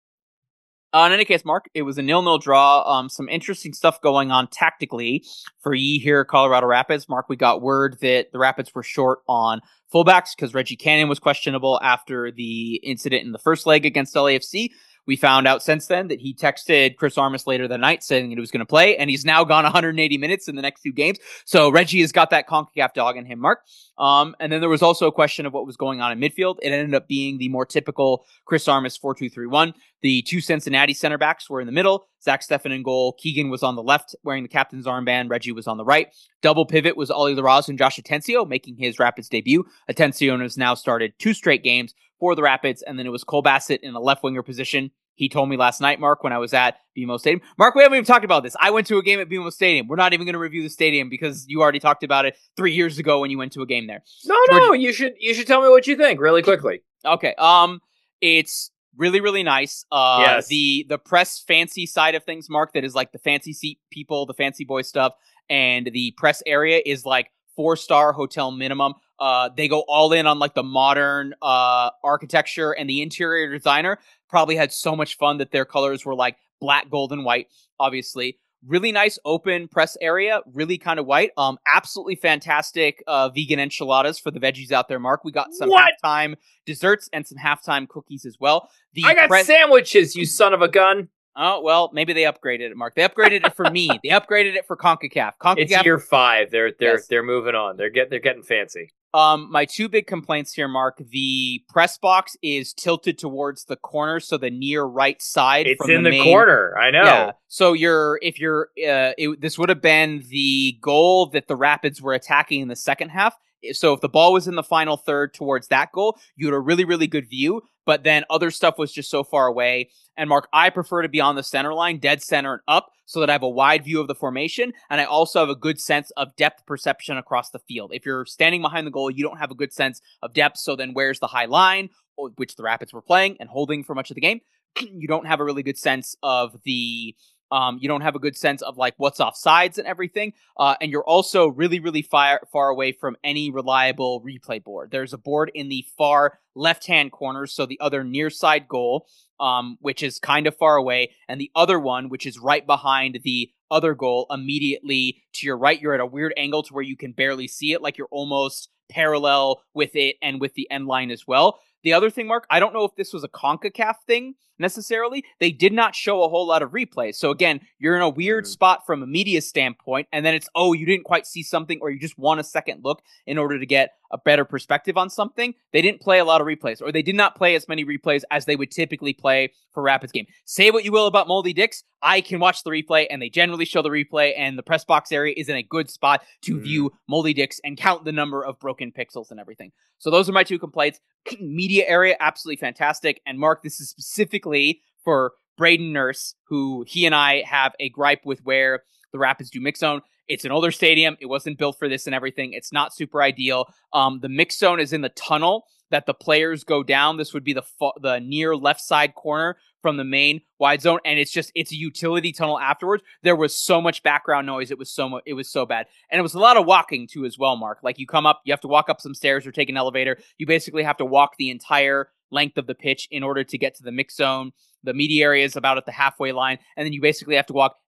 Uh, in any case, Mark, it was a nil-nil draw. Um, some interesting stuff going on tactically for ye here at Colorado Rapids. Mark, we got word that the Rapids were short on fullbacks because Reggie Cannon was questionable after the incident in the first leg against L A F C. We found out since then that he texted Chris Armas later that night saying that he was going to play, and he's now gone one hundred eighty minutes in the next few games. So Reggie has got that CONCACAF dog in him, Mark. Um, and then there was also a question of what was going on in midfield. It ended up being the more typical Chris Armas four two three one. The two Cincinnati center backs were in the middle. Zach Steffen in goal. Keegan was on the left wearing the captain's armband. Reggie was on the right. Double pivot was Ollie Laraz and Josh Atencio making his Rapids debut. Atencio has now started two straight games for the Rapids, and then it was Cole Bassett in a left winger position. He told me last night, Mark, when I was at B M O Stadium. Mark, we haven't even talked about this. I went to a game at B M O Stadium. We're not even going to review the stadium because you already talked about it three years ago when you went to a game there. No, no, you should you should tell me what you think really quickly. Okay. Um, it's really, really nice. Uh, Yes. the the press fancy side of things, Mark, that is like the fancy seat people, the fancy boy stuff, and the press area is like four star hotel minimum. Uh, they go all in on like the modern uh architecture, and the interior designer probably had so much fun that their colors were like black, gold, and white. Obviously, really nice open press area, really kind of white. Um, absolutely fantastic uh vegan enchiladas for the veggies out there, Mark. We got some What? halftime desserts and some halftime cookies as well. The I got press- sandwiches, you son of a gun. Oh, well, maybe they upgraded it, Mark. They upgraded it for me. They upgraded it for CONCACAF. CONCACAF. It's year five. They're they're Yes. they're moving on. They're get they're getting fancy. Um, my two big complaints here, Mark. The press box is tilted towards the corner, so the near right side. It's from in the, main- corner. I know. Yeah. So you're if you're uh, it, this would have been the goal that the Rapids were attacking in the second half. So if the ball was in the final third towards that goal, you had a really, really good view. But then other stuff was just so far away. And Mark, I prefer to be on the center line, dead center and up, so that I have a wide view of the formation. And I also have a good sense of depth perception across the field. If you're standing behind the goal, you don't have a good sense of depth. So then where's the high line, which the Rapids were playing and holding for much of the game? You don't have a really good sense of the... Um, you don't have a good sense of like what's off sides and everything. Uh, and you're also really, really far, far away from any reliable replay board. There's a board in the far left-hand corner, so the other near side goal, um, which is kind of far away, and the other one, which is right behind the other goal, immediately to your right. You're at a weird angle to where you can barely see it, like you're almost parallel with it and with the end line as well. The other thing, Mark, I don't know if this was a CONCACAF thing necessarily. They did not show a whole lot of replays. So again, you're in a weird Mm. spot from a media standpoint, and then it's, oh, you didn't quite see something, or you just want a second look in order to get a better perspective on something. They didn't play a lot of replays, or they did not play as many replays as they would typically play for Rapids game. Say what you will about Moldy Dix, I can watch the replay, and they generally show the replay, and the press box area is in a good spot to Mm. view Moldy Dix and count the number of broken pixels and everything. So those are my two complaints. Media area, absolutely fantastic. And Mark, this is specifically for Braden Nurse, who he and I have a gripe with where the Rapids do mix zone. It's an older stadium. It wasn't built for this and everything. It's not super ideal. Um, the mix zone is in the tunnel that the players go down. This would be the fa- the near left side corner from the main wide zone, and it's just it's a utility tunnel afterwards. There was so much background noise. It was so mu- it was so bad, and it was a lot of walking too as well, Mark. Like you come up, you have to walk up some stairs or take an elevator. You basically have to walk the entire length of the pitch in order to get to the mix zone. The media area is about at the halfway line, and then you basically have to walk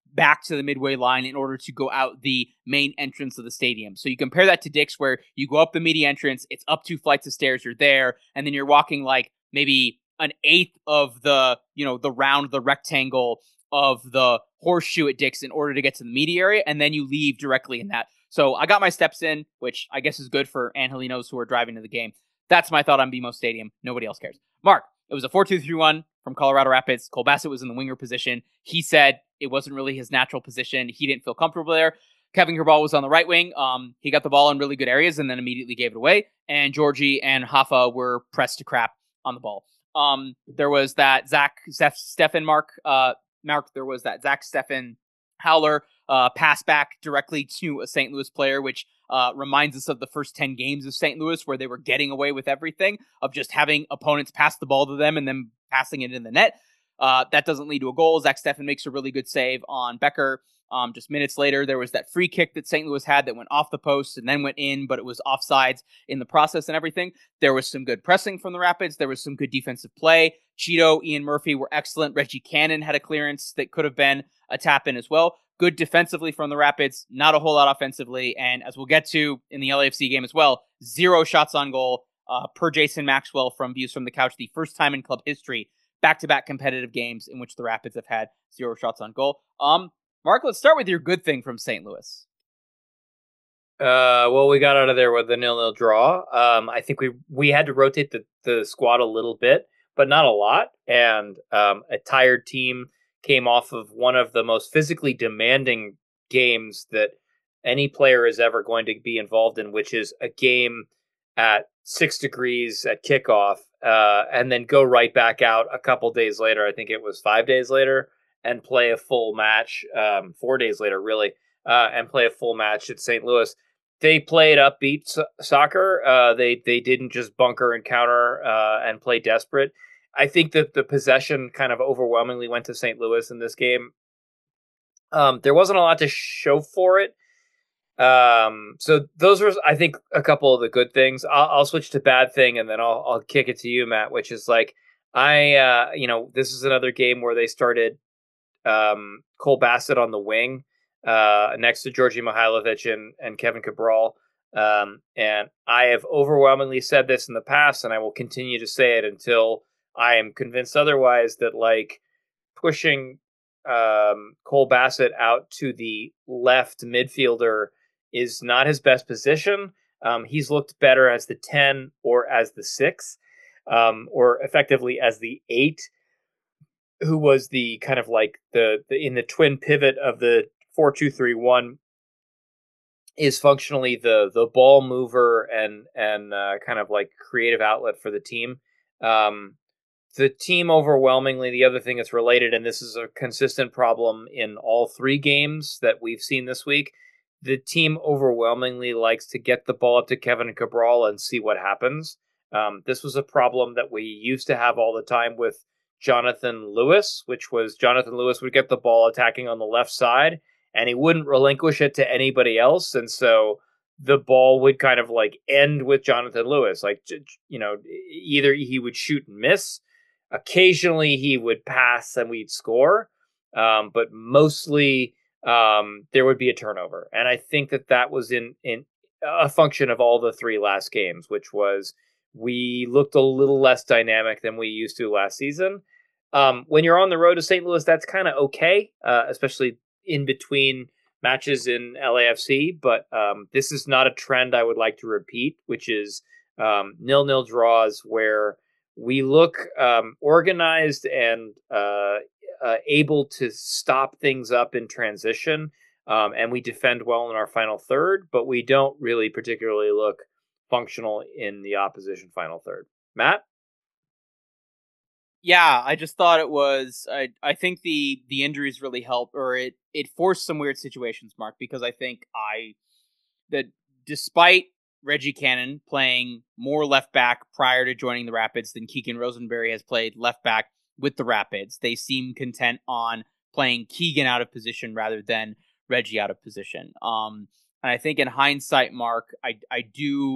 back to the midway line in order to go out the main entrance of the stadium. So you compare that to Dick's, where you go up the media entrance, it's up two flights of stairs, you're there, and then you're walking like maybe an eighth of the, you know, the round, the rectangle of the horseshoe at Dick's in order to get to the media area, and then you leave directly in that. So I got my steps in, which I guess is good for Angelinos who are driving to the game. That's my thought on B M O Stadium. Nobody else cares. Mark, it was a four two three one from Colorado Rapids. Cole Bassett was in the winger position. He said it wasn't really his natural position. He didn't feel comfortable there. Kevin Cabral was on the right wing. Um, he got the ball in really good areas and then immediately gave it away. And Georgie and Hoffa were pressed to crap on the ball. Um, there was that Zach Zef, Stefan Mark, uh, Mark, there was that Zach Stefan Howler uh, pass back directly to a Saint Louis player, which uh, reminds us of the first ten games of Saint Louis where they were getting away with everything, of just having opponents pass the ball to them and then passing it in the net. Uh, that doesn't lead to a goal. Zach Stefan makes a really good save on Becker. Um, just minutes later, there was that free kick that Saint Louis had that went off the post and then went in, but it was offsides in the process and everything. There was some good pressing from the Rapids. There was some good defensive play. Cheeto, Ian Murphy were excellent. Reggie Cannon had a clearance that could have been a tap in as well. Good defensively from the Rapids, not a whole lot offensively. And as we'll get to in the L A F C game as well, zero shots on goal uh, per Jason Maxwell from Views from the Couch, the first time in club history, back-to-back competitive games in which the Rapids have had zero shots on goal. Um, Mark, let's start with your good thing from Saint Louis. Uh, well, we got out of there with the nil-nil draw. Um, I think we we had to rotate the, the squad a little bit, but not a lot. And um, a tired team came off of one of the most physically demanding games that any player is ever going to be involved in, which is a game at six degrees at kickoff, uh, and then go right back out a couple days later. I think it was five days later, and play a full match, um, four days later, really, uh, and play a full match at Saint Louis. They played upbeat so- soccer. Uh, they they didn't just bunker and counter uh, and play desperate. I think that the possession kind of overwhelmingly went to Saint Louis in this game. Um, there wasn't a lot to show for it. Um, so those were, I think, a couple of the good things. I'll, I'll switch to bad thing, and then I'll I'll kick it to you, Matt, which is like, I, uh, you know, this is another game where they started um, Cole Bassett on the wing uh, next to Georgi Mihailovic and, and Kevin Cabral. Um, and I have overwhelmingly said this in the past, and I will continue to say it until I am convinced otherwise, that like pushing um, Cole Bassett out to the left midfielder is not his best position. Um, he's looked better as the ten or as the six, um, or effectively as the eight, who was the kind of like the, the in the twin pivot of the four two three one, is functionally the the ball mover and and uh, kind of like creative outlet for the team. Um, the team overwhelmingly, the other thing that's related, and this is a consistent problem in all three games that we've seen this week, the team overwhelmingly likes to get the ball up to Kevin Cabral and see what happens. Um, this was a problem that we used to have all the time with Jonathan Lewis, which was Jonathan Lewis would get the ball attacking on the left side, and he wouldn't relinquish it to anybody else. And so the ball would kind of like end with Jonathan Lewis. Like, you know, either he would shoot and miss. Occasionally he would pass and we'd score. Um, but mostly um, there would be a turnover. And I think that that was in, in a function of all the three last games, which was we looked a little less dynamic than we used to last season. Um, when you're on the road to Saint Louis, that's kind of okay, uh, especially in between matches in L A F C. But um, this is not a trend I would like to repeat, which is um, nil-nil draws where we look um, organized and uh, uh, able to stop things up in transition, um, and we defend well in our final third, but we don't really particularly look functional in the opposition final third. Matt? Yeah, I just thought it was. I I think the the injuries really helped, or it it forced some weird situations, Mark. Because I think I that despite Reggie Cannon playing more left back prior to joining the Rapids than Keegan Rosenberry has played left back with the Rapids, they seem content on playing Keegan out of position rather than Reggie out of position. Um, and I think in hindsight, Mark, I I do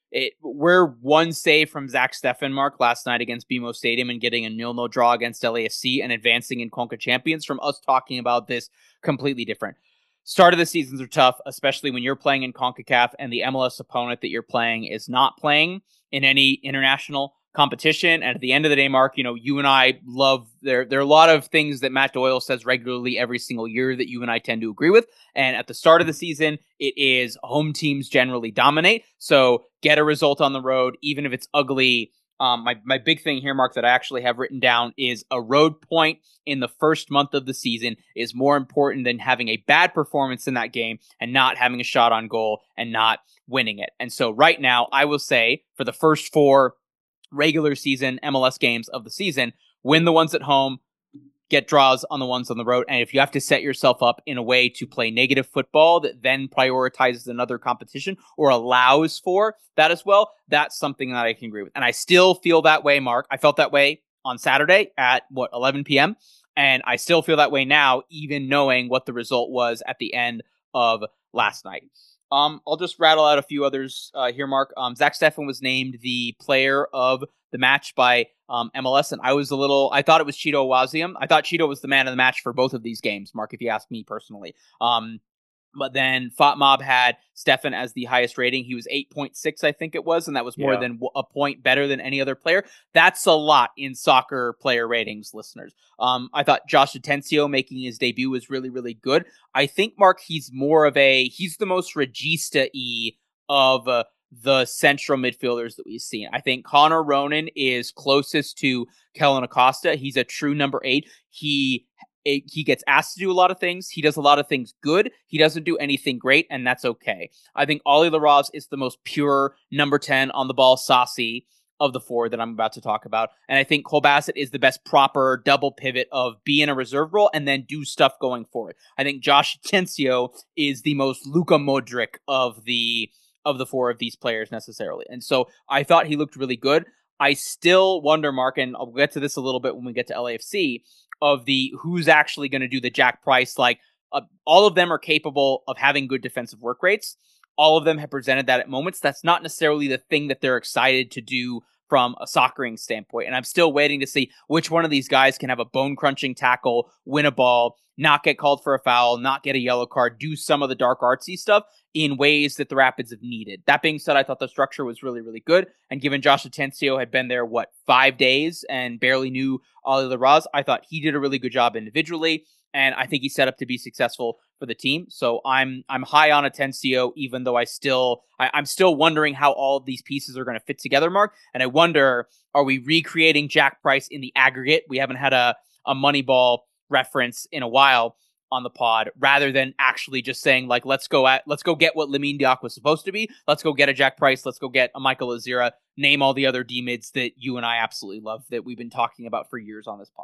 it, we're one save from Zach Steffen, Mark, last night against B M O Stadium and getting a nil-nil draw against L A F C and advancing in Conca Champions from us talking about this completely different. Start of the seasons are tough, especially when you're playing in CONCACAF and the M L S opponent that you're playing is not playing in any international competition. And at the end of the day, Mark, you know, you and I love there. There are a lot of things that Matt Doyle says regularly every single year that you and I tend to agree with. And at the start of the season, it is home teams generally dominate. So get a result on the road, even if it's ugly. Um, my, my big thing here, Mark, that I actually have written down is a road point in the first month of the season is more important than having a bad performance in that game and not having a shot on goal and not winning it. And so right now, I will say for the first four regular season M L S games of the season, win the ones at home, get draws on the ones on the road. And if you have to set yourself up in a way to play negative football that then prioritizes another competition or allows for that as well, that's something that I can agree with. And I still feel that way, Mark. I felt that way on Saturday at what, eleven p.m. And I still feel that way now, even knowing what the result was at the end of last night. Um, I'll just rattle out a few others uh, here, Mark. Um, Zach Steffen was named the player of the match by um, M L S, and I was a little, I thought it was Cheeto Awaziam. I thought Cheeto was the man of the match for both of these games, Mark, if you ask me personally. Um, but then FotMob had Steffen as the highest rating. He was eight point six, I think it was, and that was more yeah. than a point better than any other player. That's a lot in soccer player ratings, listeners. Um, I thought Josh Atencio making his debut was really, really good. I think, Mark, he's more of a, he's the most Regista-y of uh, the central midfielders that we've seen. I think Connor Ronan is closest to Kellen Acosta. He's a true number eight. He It, he gets asked to do a lot of things. He does a lot of things good. He doesn't do anything great, and that's okay. I think Ollie Larraz is the most pure number ten on the ball saucy of the four that I'm about to talk about. And I think Cole Bassett is the best proper double pivot of be in a reserve role and then do stuff going forward. I think Josh Atencio is the most Luka Modric of the of the four of these players necessarily. And so I thought he looked really good. I still wonder, Mark, and I'll get to this a little bit when we get to L A F C, of the who's actually going to do the Jack Price. Like uh, all of them are capable of having good defensive work rates. All of them have presented that at moments. That's not necessarily the thing that they're excited to do from a soccering standpoint. And I'm still waiting to see which one of these guys can have a bone crunching tackle, win a ball, not get called for a foul, not get a yellow card, do some of the dark artsy stuff in ways that the Rapids have needed. That being said, I thought the structure was really, really good. And given Josh Atencio had been there, what, five days and barely knew Ollie Larraz, I thought he did a really good job individually. And I think he's set up to be successful for the team. So I'm I'm high on Atencio, even though I still I, I'm still wondering how all of these pieces are going to fit together, Mark. And I wonder, are we recreating Jack Price in the aggregate? We haven't had a a Moneyball reference in a while on the pod, rather than actually just saying, like, let's go at let's go get what Lamine Diak was supposed to be. Let's go get a Jack Price. Let's go get a Michael Azira. Name all the other D-mids that you and I absolutely love that we've been talking about for years on this pod.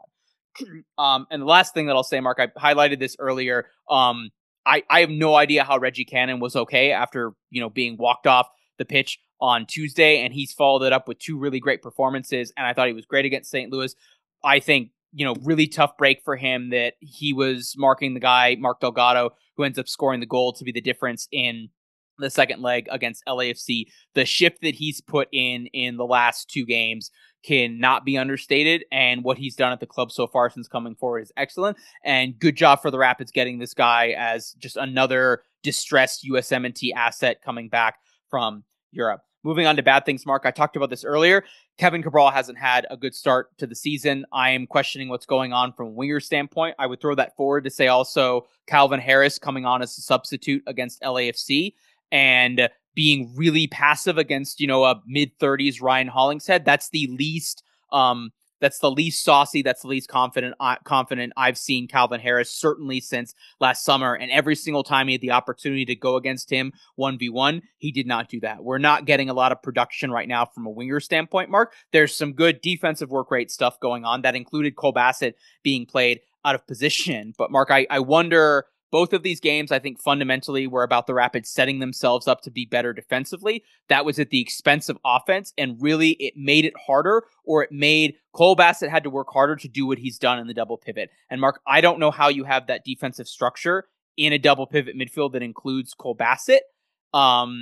Um, and the last thing that I'll say, Mark, I highlighted this earlier. Um, I, I have no idea how Reggie Cannon was okay after, you know, being walked off the pitch on Tuesday, and he's followed it up with two really great performances. And I thought he was great against Saint Louis. I think, you know, really tough break for him that he was marking the guy, Mark Delgado, who ends up scoring the goal to be the difference in the second leg against L A F C. The shift that he's put in in the last two games cannot be understated, and what he's done at the club so far since coming forward is excellent. And good job for the Rapids getting this guy as just another distressed U S M N T asset coming back from Europe. Moving on to bad things, Mark. I talked about this earlier. Kevin Cabral hasn't had a good start to the season. I am questioning what's going on from a winger standpoint. I would throw that forward to say also Calvin Harris coming on as a substitute against L A F C and being really passive against, you know, a mid-thirties Ryan Hollingshead. That's the least um, that's the least saucy, that's the least confident uh, confident I've seen Calvin Harris, certainly since last summer. And every single time he had the opportunity to go against him one v one, he did not do that. We're not getting a lot of production right now from a winger standpoint, Mark. There's some good defensive work rate stuff going on. That included Cole Bassett being played out of position. But, Mark, I, I wonder... Both of these games, I think, fundamentally were about the Rapids setting themselves up to be better defensively. That was at the expense of offense, and really it made it harder, or it made Cole Bassett had to work harder to do what he's done in the double pivot. And Mark, I don't know how you have that defensive structure in a double pivot midfield that includes Cole Bassett. Um,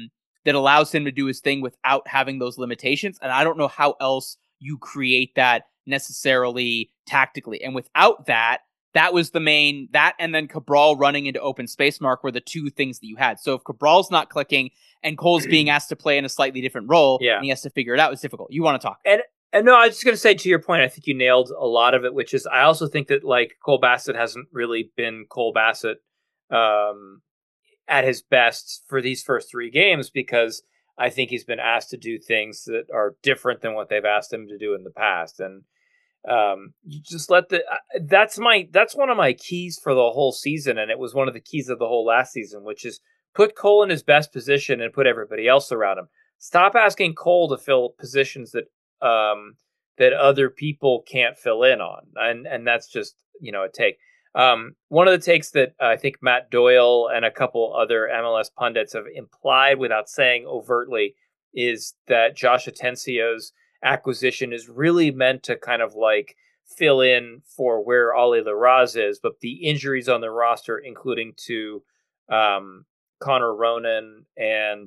that allows him to do his thing without having those limitations. And I don't know how else you create that necessarily tactically. And without that, that was the main, that and then Cabral running into open space, Mark, were the two things that you had. So if Cabral's not clicking and Cole's being asked to play in a slightly different role, yeah. and he has to figure it out, it's difficult. You want to talk. And and no, I was just going to say, to your point, I think you nailed a lot of it, which is I also think that like Cole Bassett hasn't really been Cole Bassett um, at his best for these first three games, because I think he's been asked to do things that are different than what they've asked him to do in the past. And Um, you just let the, uh, that's my, that's one of my keys for the whole season. And it was one of the keys of the whole last season, which is put Cole in his best position and put everybody else around him. Stop asking Cole to fill positions that, um, that other people can't fill in on. And, and that's just, you know, a take. Um, one of the takes that I think Matt Doyle and a couple other M L S pundits have implied without saying overtly is that Josh Atencio's acquisition is really meant to kind of like fill in for where Ollie Larraz is, but the injuries on the roster, including to um, Connor Ronan and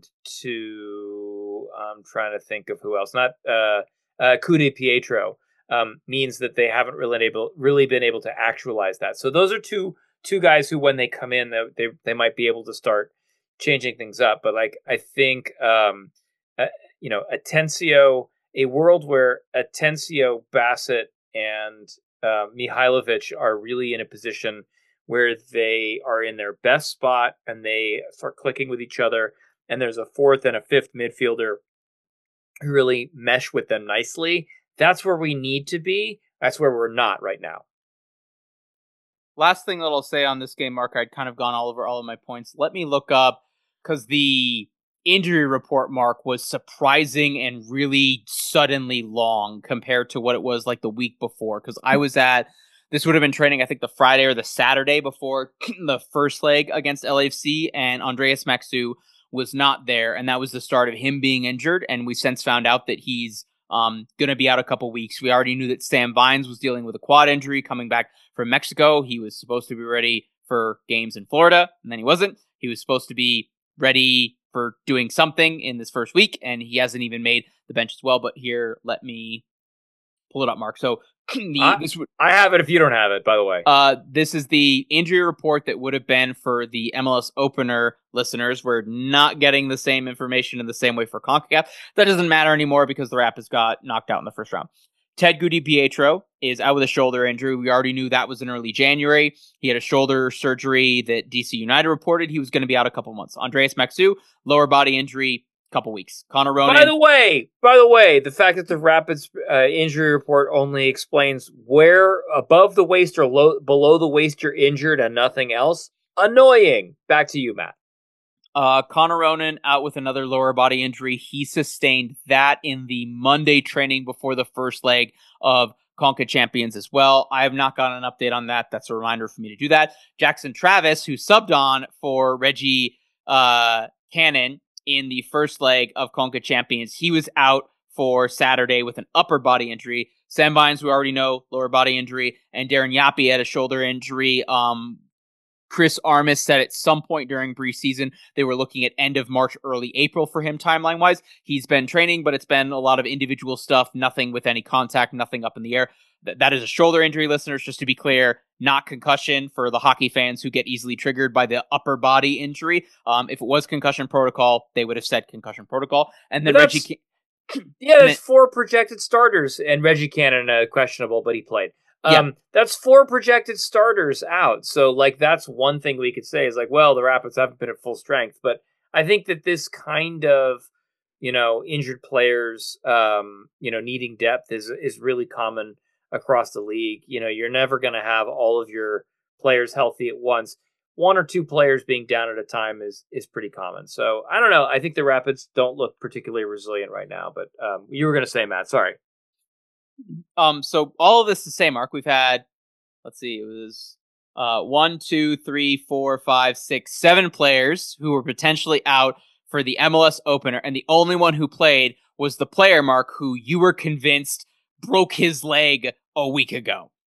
to, I'm trying to think of who else, not uh, uh, Kude Pietro, um, means that they haven't really able, really been able to actualize that. So those are two two guys who, when they come in, they they, they might be able to start changing things up. But like I think, um, uh, you know, Atencio. A world where Atencio, Bassett, and uh, Mihailovic are really in a position where they are in their best spot and they start clicking with each other, and there's a fourth and a fifth midfielder who really mesh with them nicely. That's where we need to be. That's where we're not right now. Last thing that I'll say on this game, Mark, I'd kind of gone all over all of my points. Let me look up, because the injury report, Mark, was surprising and really suddenly long compared to what it was like the week before. Because I was at, this would have been training, I think, the Friday or the Saturday before the first leg against L A F C, and Andreas Maxu was not there. And that was the start of him being injured. And we since found out that he's um, going to be out a couple weeks. We already knew that Sam Vines was dealing with a quad injury coming back from Mexico. He was supposed to be ready for games in Florida, and then he wasn't. He was supposed to be ready for doing something in this first week, and he hasn't even made the bench as well. But here, let me pull it up, Mark. So the, I, this would, I have it if you don't have it, by the way. Uh, this is the injury report that would have been for the M L S opener listeners. We're not getting the same information in the same way for CONCACAF. That doesn't matter anymore because the Rapids got knocked out in the first round. Ted Gude Pietro is out with a shoulder injury. We already knew that was in early January. He had a shoulder surgery that D C United reported he was going to be out a couple months. Andreas Maxu, lower body injury, couple weeks. Connor Ronan. By the way, by the way, the fact that the Rapids uh, injury report only explains where above the waist or low, below the waist you're injured and nothing else, annoying. Back to you, Matt. Uh, Connor Ronan out with another lower body injury. He sustained that in the Monday training before the first leg of CONCACAF Champions as well. I have not gotten an update on that. That's a reminder for me to do that. Jackson Travis, who subbed on for Reggie uh, Cannon in the first leg of CONCACAF Champions, he was out for Saturday with an upper body injury. Sam Vines, we already know, lower body injury, and Darren Yapi had a shoulder injury. Um, Chris Armas said at some point during preseason they were looking at end of March, early April for him timeline-wise. He's been training, but it's been a lot of individual stuff, nothing with any contact, nothing up in the air. Th- that is a shoulder injury, listeners, just to be clear, not concussion for the hockey fans who get easily triggered by the upper body injury. Um, if it was concussion protocol, they would have said concussion protocol. And then Reggie... Can- yeah, there's four projected starters, and Reggie Cannon uh, questionable, but he played. Um, yeah. That's four projected starters out. So, like, that's one thing we could say is, like, well, the Rapids haven't been at full strength. But I think that this kind of, you know, injured players, um, you know, needing depth is is really common across the league. You know, you're never going to have all of your players healthy at once. One or two players being down at a time is is pretty common. So, I don't know. I think the Rapids don't look particularly resilient right now. But um, you were going to say, Matt, sorry. Um, so all of this to say, Mark, we've had, let's see, it was uh, one, two, three, four, five, six, seven players who were potentially out for the M L S opener, and the only one who played was the player, Mark, who you were convinced broke his leg a week ago.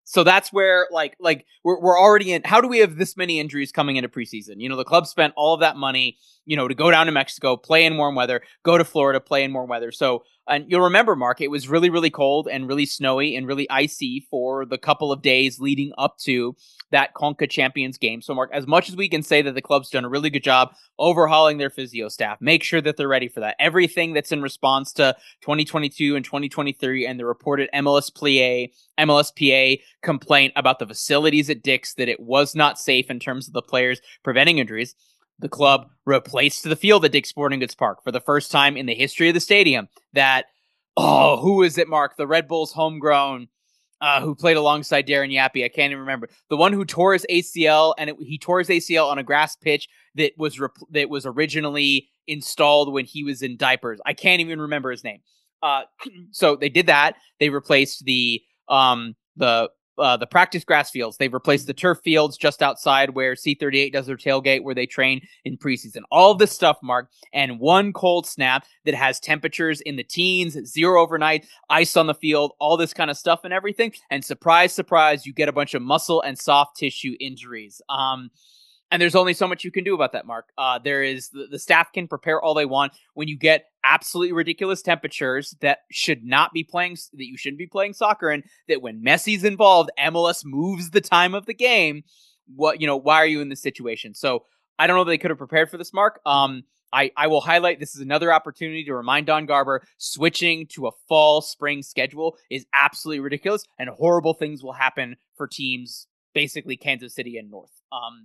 So that's where, like, like we're we're already in. How do we have this many injuries coming into preseason? You know, the club spent all of that money, you know, to go down to Mexico, play in warm weather, go to Florida, play in warm weather. So, and you'll remember, Mark, it was really, really cold and really snowy and really icy for the couple of days leading up to that Conca Champions game. So, Mark, as much as we can say that the club's done a really good job overhauling their physio staff, make sure that they're ready for that. Everything that's in response to twenty twenty-two and twenty twenty-three and the reported M L S P A, M L S P A complaint about the facilities at Dick's, that it was not safe in terms of the players preventing injuries. The club replaced the field at Dick's Sporting Goods Park for the first time in the history of the stadium. That, oh, who is it, Mark? The Red Bulls homegrown, uh, who played alongside Darren Yappy. I can't even remember. The one who tore his A C L, and it, he tore his A C L on a grass pitch that was rep- that was originally installed when he was in diapers. I can't even remember his name. Uh, so they did that. They replaced the um the Uh, the practice grass fields. They've replaced the turf fields just outside where C thirty-eight does their tailgate, where they train in preseason. All of this stuff, Mark, and one cold snap that has temperatures in the teens, zero overnight, ice on the field, all this kind of stuff and everything. And surprise, surprise, you get a bunch of muscle and soft tissue injuries. Um, And there's only so much you can do about that, Mark. Uh, there is the, the staff can prepare all they want. When you get absolutely ridiculous temperatures that should not be playing, that you shouldn't be playing soccer in, that when Messi's involved, M L S moves the time of the game. What, you know, why are you in this situation? So I don't know that they could have prepared for this, Mark. Um, I, I will highlight, this is another opportunity to remind Don Garber, switching to a fall spring schedule is absolutely ridiculous, and horrible things will happen for teams, basically Kansas City and North. Um,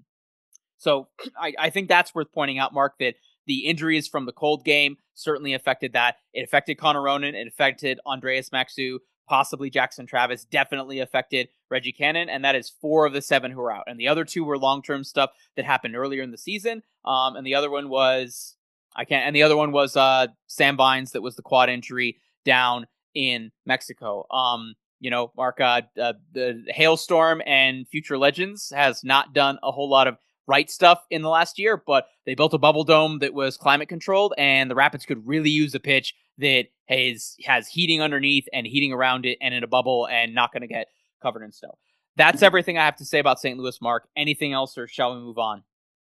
So I, I think that's worth pointing out, Mark, that the injuries from the cold game certainly affected that. It affected Connor Ronan. It affected Andreas Maxu, possibly Jackson Travis, definitely affected Reggie Cannon. And that is four of the seven who are out. And the other two were long-term stuff that happened earlier in the season. Um, and the other one was, I can't, and the other one was uh, Sam Vines, that was the quad injury down in Mexico. Um, You know, Mark, uh, uh, the Hailstorm and Future Legends has not done a whole lot of right stuff in the last year, but they built a bubble dome that was climate controlled, and the Rapids could really use a pitch that has has heating underneath and heating around it and in a bubble and not going to get covered in snow. That's everything I have to say about Saint Louis, Mark. Anything else, or shall we move on?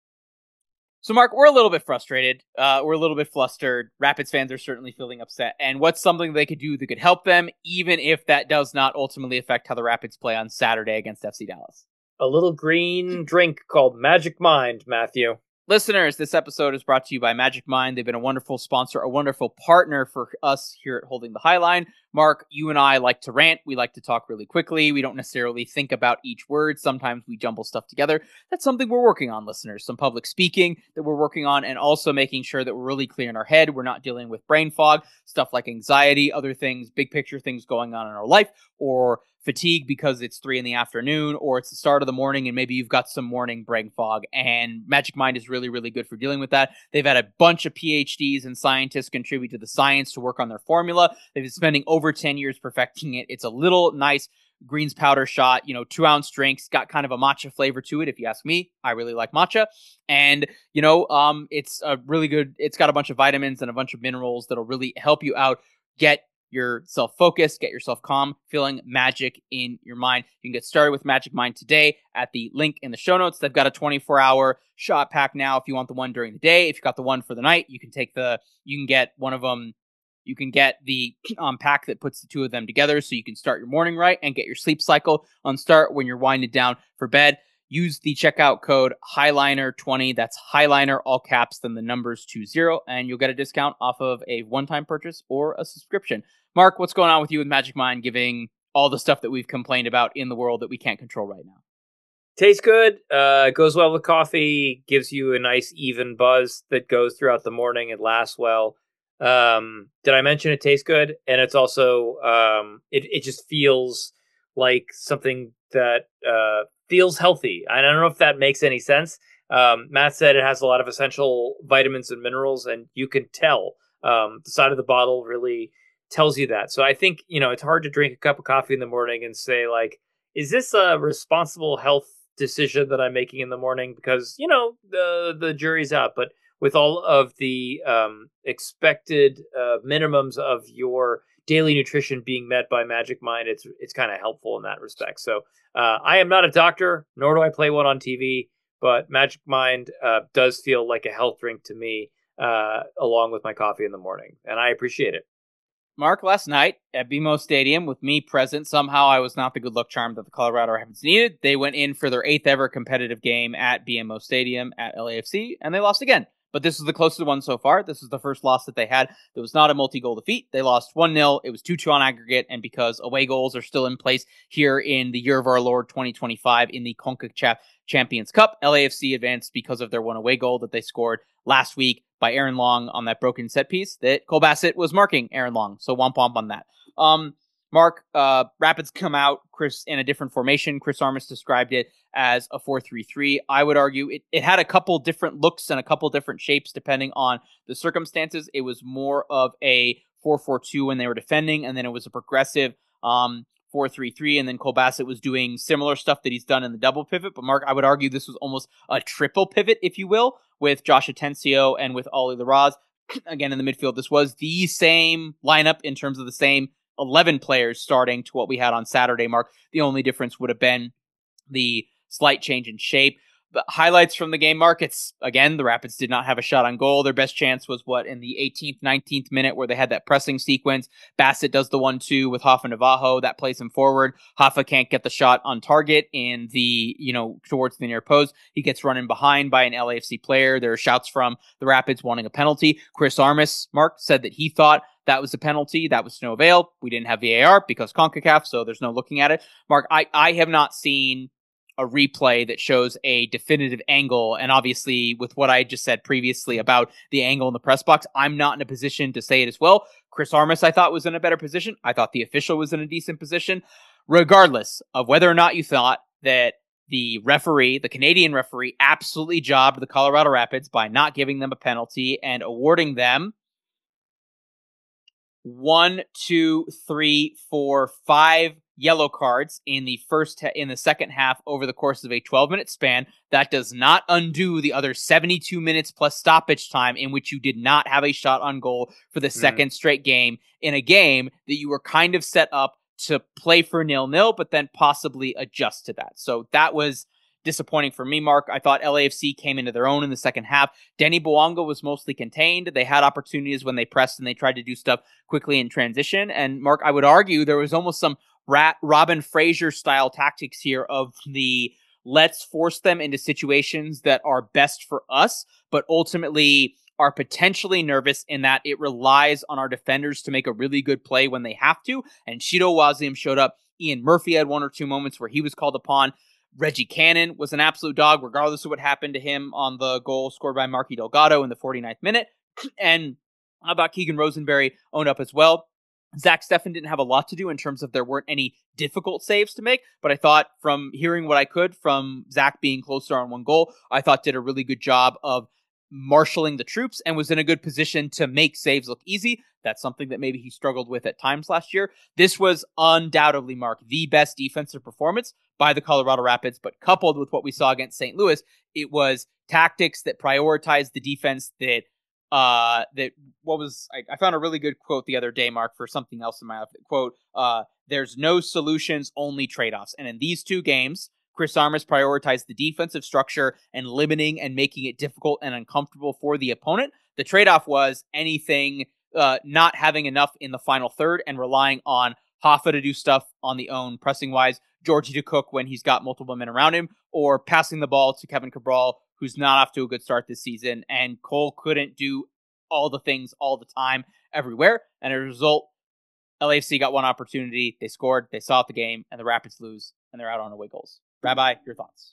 So, Mark, we're a little bit frustrated. Uh, we're a little bit flustered. Rapids fans are certainly feeling upset. And what's something they could do that could help them, even if that does not ultimately affect how the Rapids play on Saturday against F C Dallas? A little green drink called Magic Mind, Matthew. Listeners, this episode is brought to you by Magic Mind. They've been a wonderful sponsor, a wonderful partner for us here at Holding the Highline. Mark, you and I like to rant. We like to talk really quickly. We don't necessarily think about each word. Sometimes we jumble stuff together. That's something we're working on, listeners. Some public speaking that we're working on, and also making sure that we're really clear in our head. We're not dealing with brain fog, stuff like anxiety, other things, big picture things going on in our life, or fatigue because it's three in the afternoon, or it's the start of the morning and maybe you've got some morning brain fog. And Magic Mind is really, really good for dealing with that. They've had a bunch of P H Ds and scientists contribute to the science to work on their formula. They've been spending over ten years perfecting it. It's a little nice greens powder shot, you know, two ounce drinks, got kind of a matcha flavor to it. If you ask me, I really like matcha. And, you know, um, it's a really good, it's got a bunch of vitamins and a bunch of minerals that'll really help you out, get yourself focused, get yourself calm, feeling magic in your mind. You can get started with Magic Mind today at the link in the show notes. They've got a twenty-four hour shot pack now if you want the one during the day. If you got the one for the night, you can take the, you can get one of them, you can get the um, pack that puts the two of them together so you can start your morning right and get your sleep cycle on start when you're winding down for bed. Use the checkout code Highliner twenty. That's Highliner, all caps, then the numbers two zero, and you'll get a discount off of a one-time purchase or a subscription. Mark, what's going on with you with Magic Mind, giving all the stuff that we've complained about in the world that we can't control right now? Tastes good. Uh, goes well with coffee. Gives you a nice even buzz that goes throughout the morning. It lasts well. Um, did I mention it tastes good? And it's also um, it it just feels like something that uh, feels healthy. I don't know if that makes any sense. Um, Matt said it has a lot of essential vitamins and minerals, and you can tell. Um, the side of the bottle really tells you that. So I think, you know, it's hard to drink a cup of coffee in the morning and say, like, is this a responsible health decision that I'm making in the morning? Because, you know, the the jury's out. But with all of the um, expected uh, minimums of your daily nutrition being met by Magic Mind, it's it's kind of helpful in that respect. So uh, I am not a doctor, nor do I play one on T V, but Magic Mind uh, does feel like a health drink to me, uh, along with my coffee in the morning, and I appreciate it. Mark, last night at B M O Stadium, with me present, somehow I was not the good luck charm that the Colorado Rapids needed. They went in for their eighth ever competitive game at B M O Stadium at L A F C, and they lost again. But this is the closest one so far. This is the first loss that they had. It was not a multi-goal defeat. They lost one nil. It was two two on aggregate, and because away goals are still in place here in the year of our Lord twenty twenty-five in the CONCACAF Champions Cup, L A F C advanced because of their one away goal that they scored last week by Aaron Long on that broken set piece that Cole Bassett was marking Aaron Long. So womp womp on that. Um, Mark, uh, Rapids come out, Chris, in a different formation. Chris Armas described it as a four three three. I would argue it, it had a couple different looks and a couple different shapes depending on the circumstances. It was more of a four four two when they were defending, and then it was a progressive um, four three three, and then Cole Bassett was doing similar stuff that he's done in the double pivot. But Mark, I would argue this was almost a triple pivot, if you will, with Josh Atencio and with Ollie Larraz. Again, in the midfield, this was the same lineup in terms of the same eleven players starting to what we had on Saturday, Mark. The only difference would have been the slight change in shape. The highlights from the game, Mark, it's, again, the Rapids did not have a shot on goal. Their best chance was, what, in the eighteenth, nineteenth minute where they had that pressing sequence. Bassett does the one two with Hoffa Navajo. That plays him forward. Hoffa can't get the shot on target in the, you know, towards the near post. He gets run in behind by an L A F C player. There are shouts from the Rapids wanting a penalty. Chris Armas, Mark, said that he thought that was a penalty. That was to no avail. We didn't have V A R because CONCACAF, so there's no looking at it. Mark, I, I have not seen a replay that shows a definitive angle. And obviously, with what I just said previously about the angle in the press box, I'm not in a position to say it as well. Chris Armas, I thought, was in a better position. I thought the official was in a decent position. Regardless of whether or not you thought that the referee, the Canadian referee, absolutely jobbed the Colorado Rapids by not giving them a penalty and awarding them one, two, three, four, five yellow cards in the first ha- in the second half over the course of a twelve minute span. That does not undo the other seventy-two minutes plus stoppage time in which you did not have a shot on goal for the mm. second straight game in a game that you were kind of set up to play for nil-nil, but then possibly adjust to that. So that was disappointing for me, Mark. I thought L A F C came into their own in the second half. Denny Bouanga was mostly contained. They had opportunities when they pressed and they tried to do stuff quickly in transition. And Mark, I would argue there was almost some Rat, Robin Fraser style tactics here of the let's force them into situations that are best for us, but ultimately are potentially nervous in that it relies on our defenders to make a really good play when they have to. And Shido Waziam showed up. Ian Murphy had one or two moments where he was called upon. Reggie Cannon was an absolute dog, regardless of what happened to him on the goal scored by Marky Delgado in the forty-ninth minute. And how about Keegan Rosenberry owned up as well? Zach Steffen didn't have a lot to do in terms of there weren't any difficult saves to make, but I thought from hearing what I could from Zach being closer on one goal, I thought did a really good job of marshaling the troops and was in a good position to make saves look easy. That's something that maybe he struggled with at times last year. This was undoubtedly, Mark, the best defensive performance by the Colorado Rapids, but coupled with what we saw against Saint Louis, it was tactics that prioritized the defense that Uh, that what was I, I found a really good quote the other day, Mark, for something else in my quote. Uh, there's no solutions, only trade-offs. And in these two games, Chris Armas prioritized the defensive structure and limiting and making it difficult and uncomfortable for the opponent. The trade-off was anything uh, not having enough in the final third and relying on Hoffa to do stuff on the own, pressing-wise, Georgie to cook when he's got multiple men around him, or passing the ball to Kevin Cabral, who's not off to a good start this season, and Cole couldn't do all the things all the time everywhere. And as a result, L A F C got one opportunity, they scored, they saw the game, and the Rapids lose, and they're out on away goals. Rabbi, your thoughts?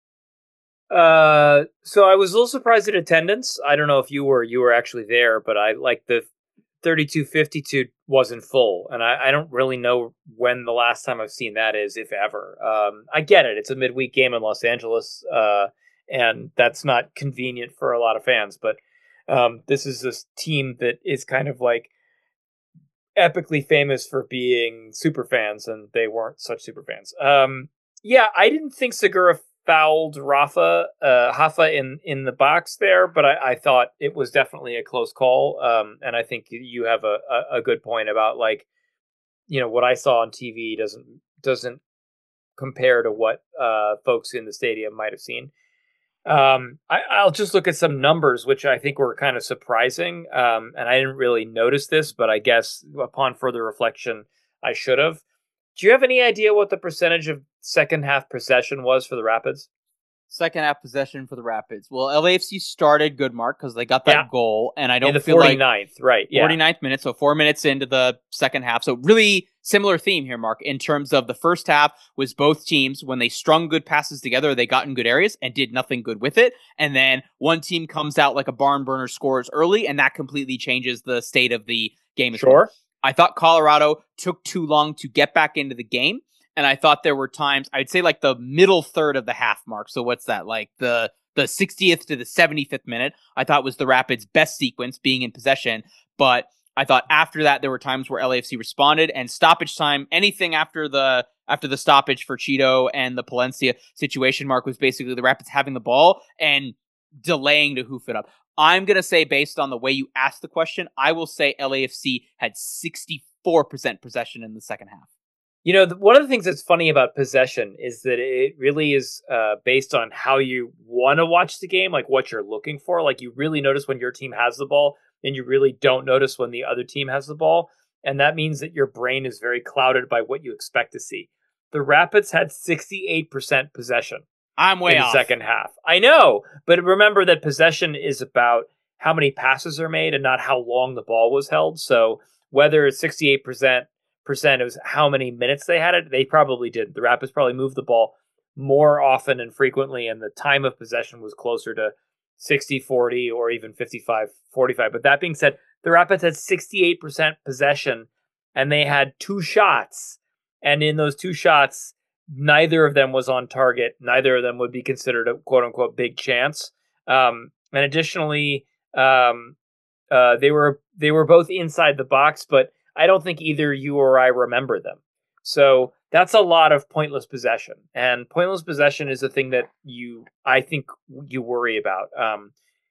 Uh, so I was a little surprised at attendance. I don't know if you were you were actually there, but I like the thirty-two fifty-two wasn't full, and I, I don't really know when the last time I've seen that is, if ever. Um, I get it; it's a midweek game in Los Angeles, uh, and that's not convenient for a lot of fans. But um, this is this team that is kind of like epically famous for being super fans, and they weren't such super fans. Um, yeah, I didn't think Segura fouled Rafa uh, Hoffa in, in the box there, but I, I thought it was definitely a close call. Um, and I think you have a, a, a good point about like you know, what I saw on T V doesn't doesn't compare to what uh, folks in the stadium might have seen. Um, I, I'll just look at some numbers, which I think were kind of surprising. Um, and I didn't really notice this, but I guess upon further reflection, I should have. Do you have any idea what the percentage of second half possession was for the Rapids? Second half possession for the Rapids. Well, L A F C started good, Mark, because they got that Yeah. goal, and I don't in the feel forty-ninth, like right? Yeah. forty-ninth minute, so four minutes into the second half. So really similar theme here, Mark, in terms of the first half was both teams, when they strung good passes together, they got in good areas and did nothing good with it. And then one team comes out like a barn burner, scores early, and that completely changes the state of the game. as well. Sure. I thought Colorado took too long to get back into the game. And I thought there were times, I'd say like the middle third of the half, Mark. So what's that? Like the the sixtieth to the seventy-fifth minute, I thought was the Rapids' best sequence, being in possession. But I thought after that, there were times where L A F C responded, and stoppage time, anything after the after the stoppage for Cheeto and the Palencia situation, Mark, was basically the Rapids having the ball and delaying to hoof it up. I'm going to say, based on the way you asked the question, I will say L A F C had sixty-four percent possession in the second half. You know, one of the things that's funny about possession is that it really is uh, based on how you want to watch the game, like what you're looking for. Like you really notice when your team has the ball, and you really don't notice when the other team has the ball. And that means that your brain is very clouded by what you expect to see. The Rapids had sixty-eight percent possession. I'm way in off. the second half. I know, but remember that possession is about how many passes are made and not how long the ball was held. So whether it's sixty-eight percent, percent it was how many minutes they had it, they probably did. The Rapids probably moved the ball more often and frequently, and the time of possession was closer to sixty forty or even fifty-five forty-five. But that being said, the Rapids had sixty-eight percent possession, and they had two shots. And in those two shots, neither of them was on target. Neither of them would be considered a quote-unquote big chance. Um, and additionally, um, uh, they were they were both inside the box, but I don't think either you or I remember them. So that's a lot of pointless possession. And pointless possession is a thing that you, I think, you worry about. Um,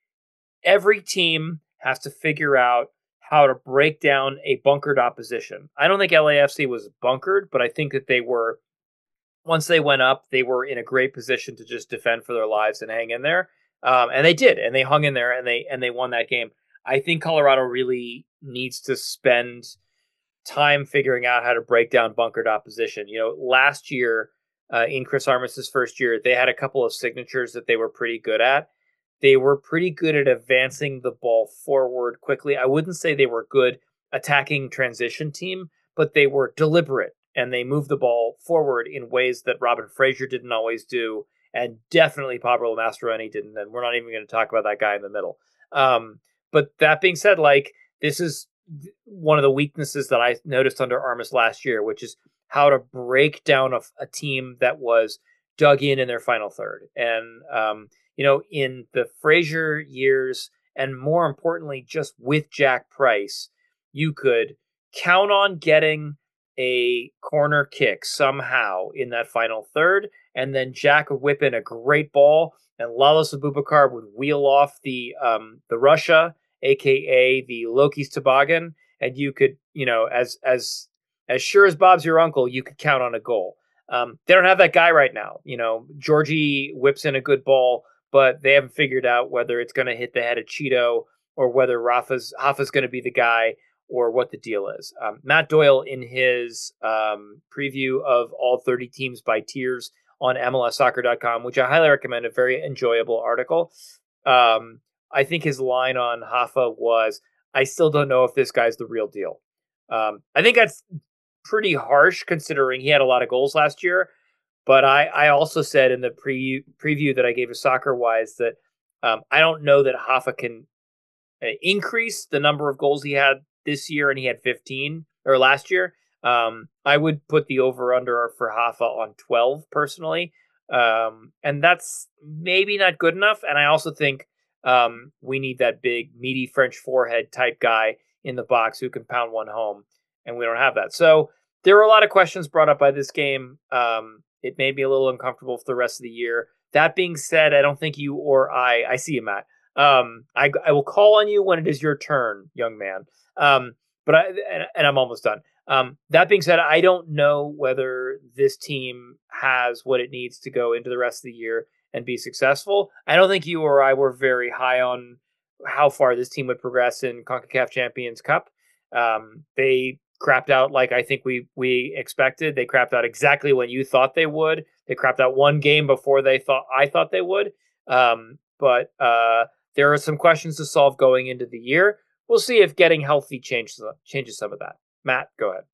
every team has to figure out how to break down a bunkered opposition. I don't think L A F C was bunkered, but I think that they were, once they went up, they were in a great position to just defend for their lives and hang in there. Um, and they did, and they hung in there, and they and they won that game. I think Colorado really needs to spend time figuring out how to break down bunkered opposition. You know, last year, uh, in Chris Armas' first year, they had a couple of signatures that they were pretty good at. They were pretty good at advancing the ball forward quickly. I wouldn't say they were good attacking transition team, but they were deliberate, and they moved the ball forward in ways that Robin Fraser didn't always do, and definitely Pablo Mastroeni didn't, and we're not even going to talk about that guy in the middle. Um, but that being said, like, this is one of the weaknesses that I noticed under Armas last year, which is how to break down a, a team that was dug in in their final third. And, um, you know, in the Frazier years, and more importantly, just with Jack Price, you could count on getting a corner kick somehow in that final third, and then Jack would whip in a great ball, and Lalas Abubakar would wheel off the um, the Russia, aka the Loki's toboggan, and you could, you know, as as as sure as Bob's your uncle, you could count on a goal. Um, they don't have that guy right now. You know, Georgie whips in a good ball, but they haven't figured out whether it's going to hit the head of Cheeto or whether Rafa's Rafa's going to be the guy, or what the deal is. Um, Matt Doyle, in his um, preview of all thirty teams by tiers on M L S soccer dot com, which I highly recommend, a very enjoyable article. Um, I think his line on Rafa was, I still don't know if this guy's the real deal. Um, I think that's pretty harsh considering he had a lot of goals last year. But I, I also said in the pre- preview that I gave of Soccer Wise that um, I don't know that Rafa can uh, increase the number of goals he had this year, and he had fifteen, or last year. Um, I would put the over-under for Rafa on twelve, personally. Um, and that's maybe not good enough. And I also think um, we need that big, meaty French forehead type guy in the box who can pound one home, and we don't have that. So there were a lot of questions brought up by this game. Um, it made me a little uncomfortable for the rest of the year. That being said, I don't think you or I, I see you, Matt. Um, I, I will call on you when it is your turn, young man. Um, but I, and, and I'm almost done. Um, that being said, I don't know whether this team has what it needs to go into the rest of the year and be successful. I don't think you or I were very high on how far this team would progress in CONCACAF Champions Cup. Um, they crapped out like I think we we expected. They crapped out exactly when you thought they would. They crapped out one game before they thought I thought they would. Um, but uh, there are some questions to solve going into the year. We'll see if getting healthy changes changes some of that. Matt, go ahead.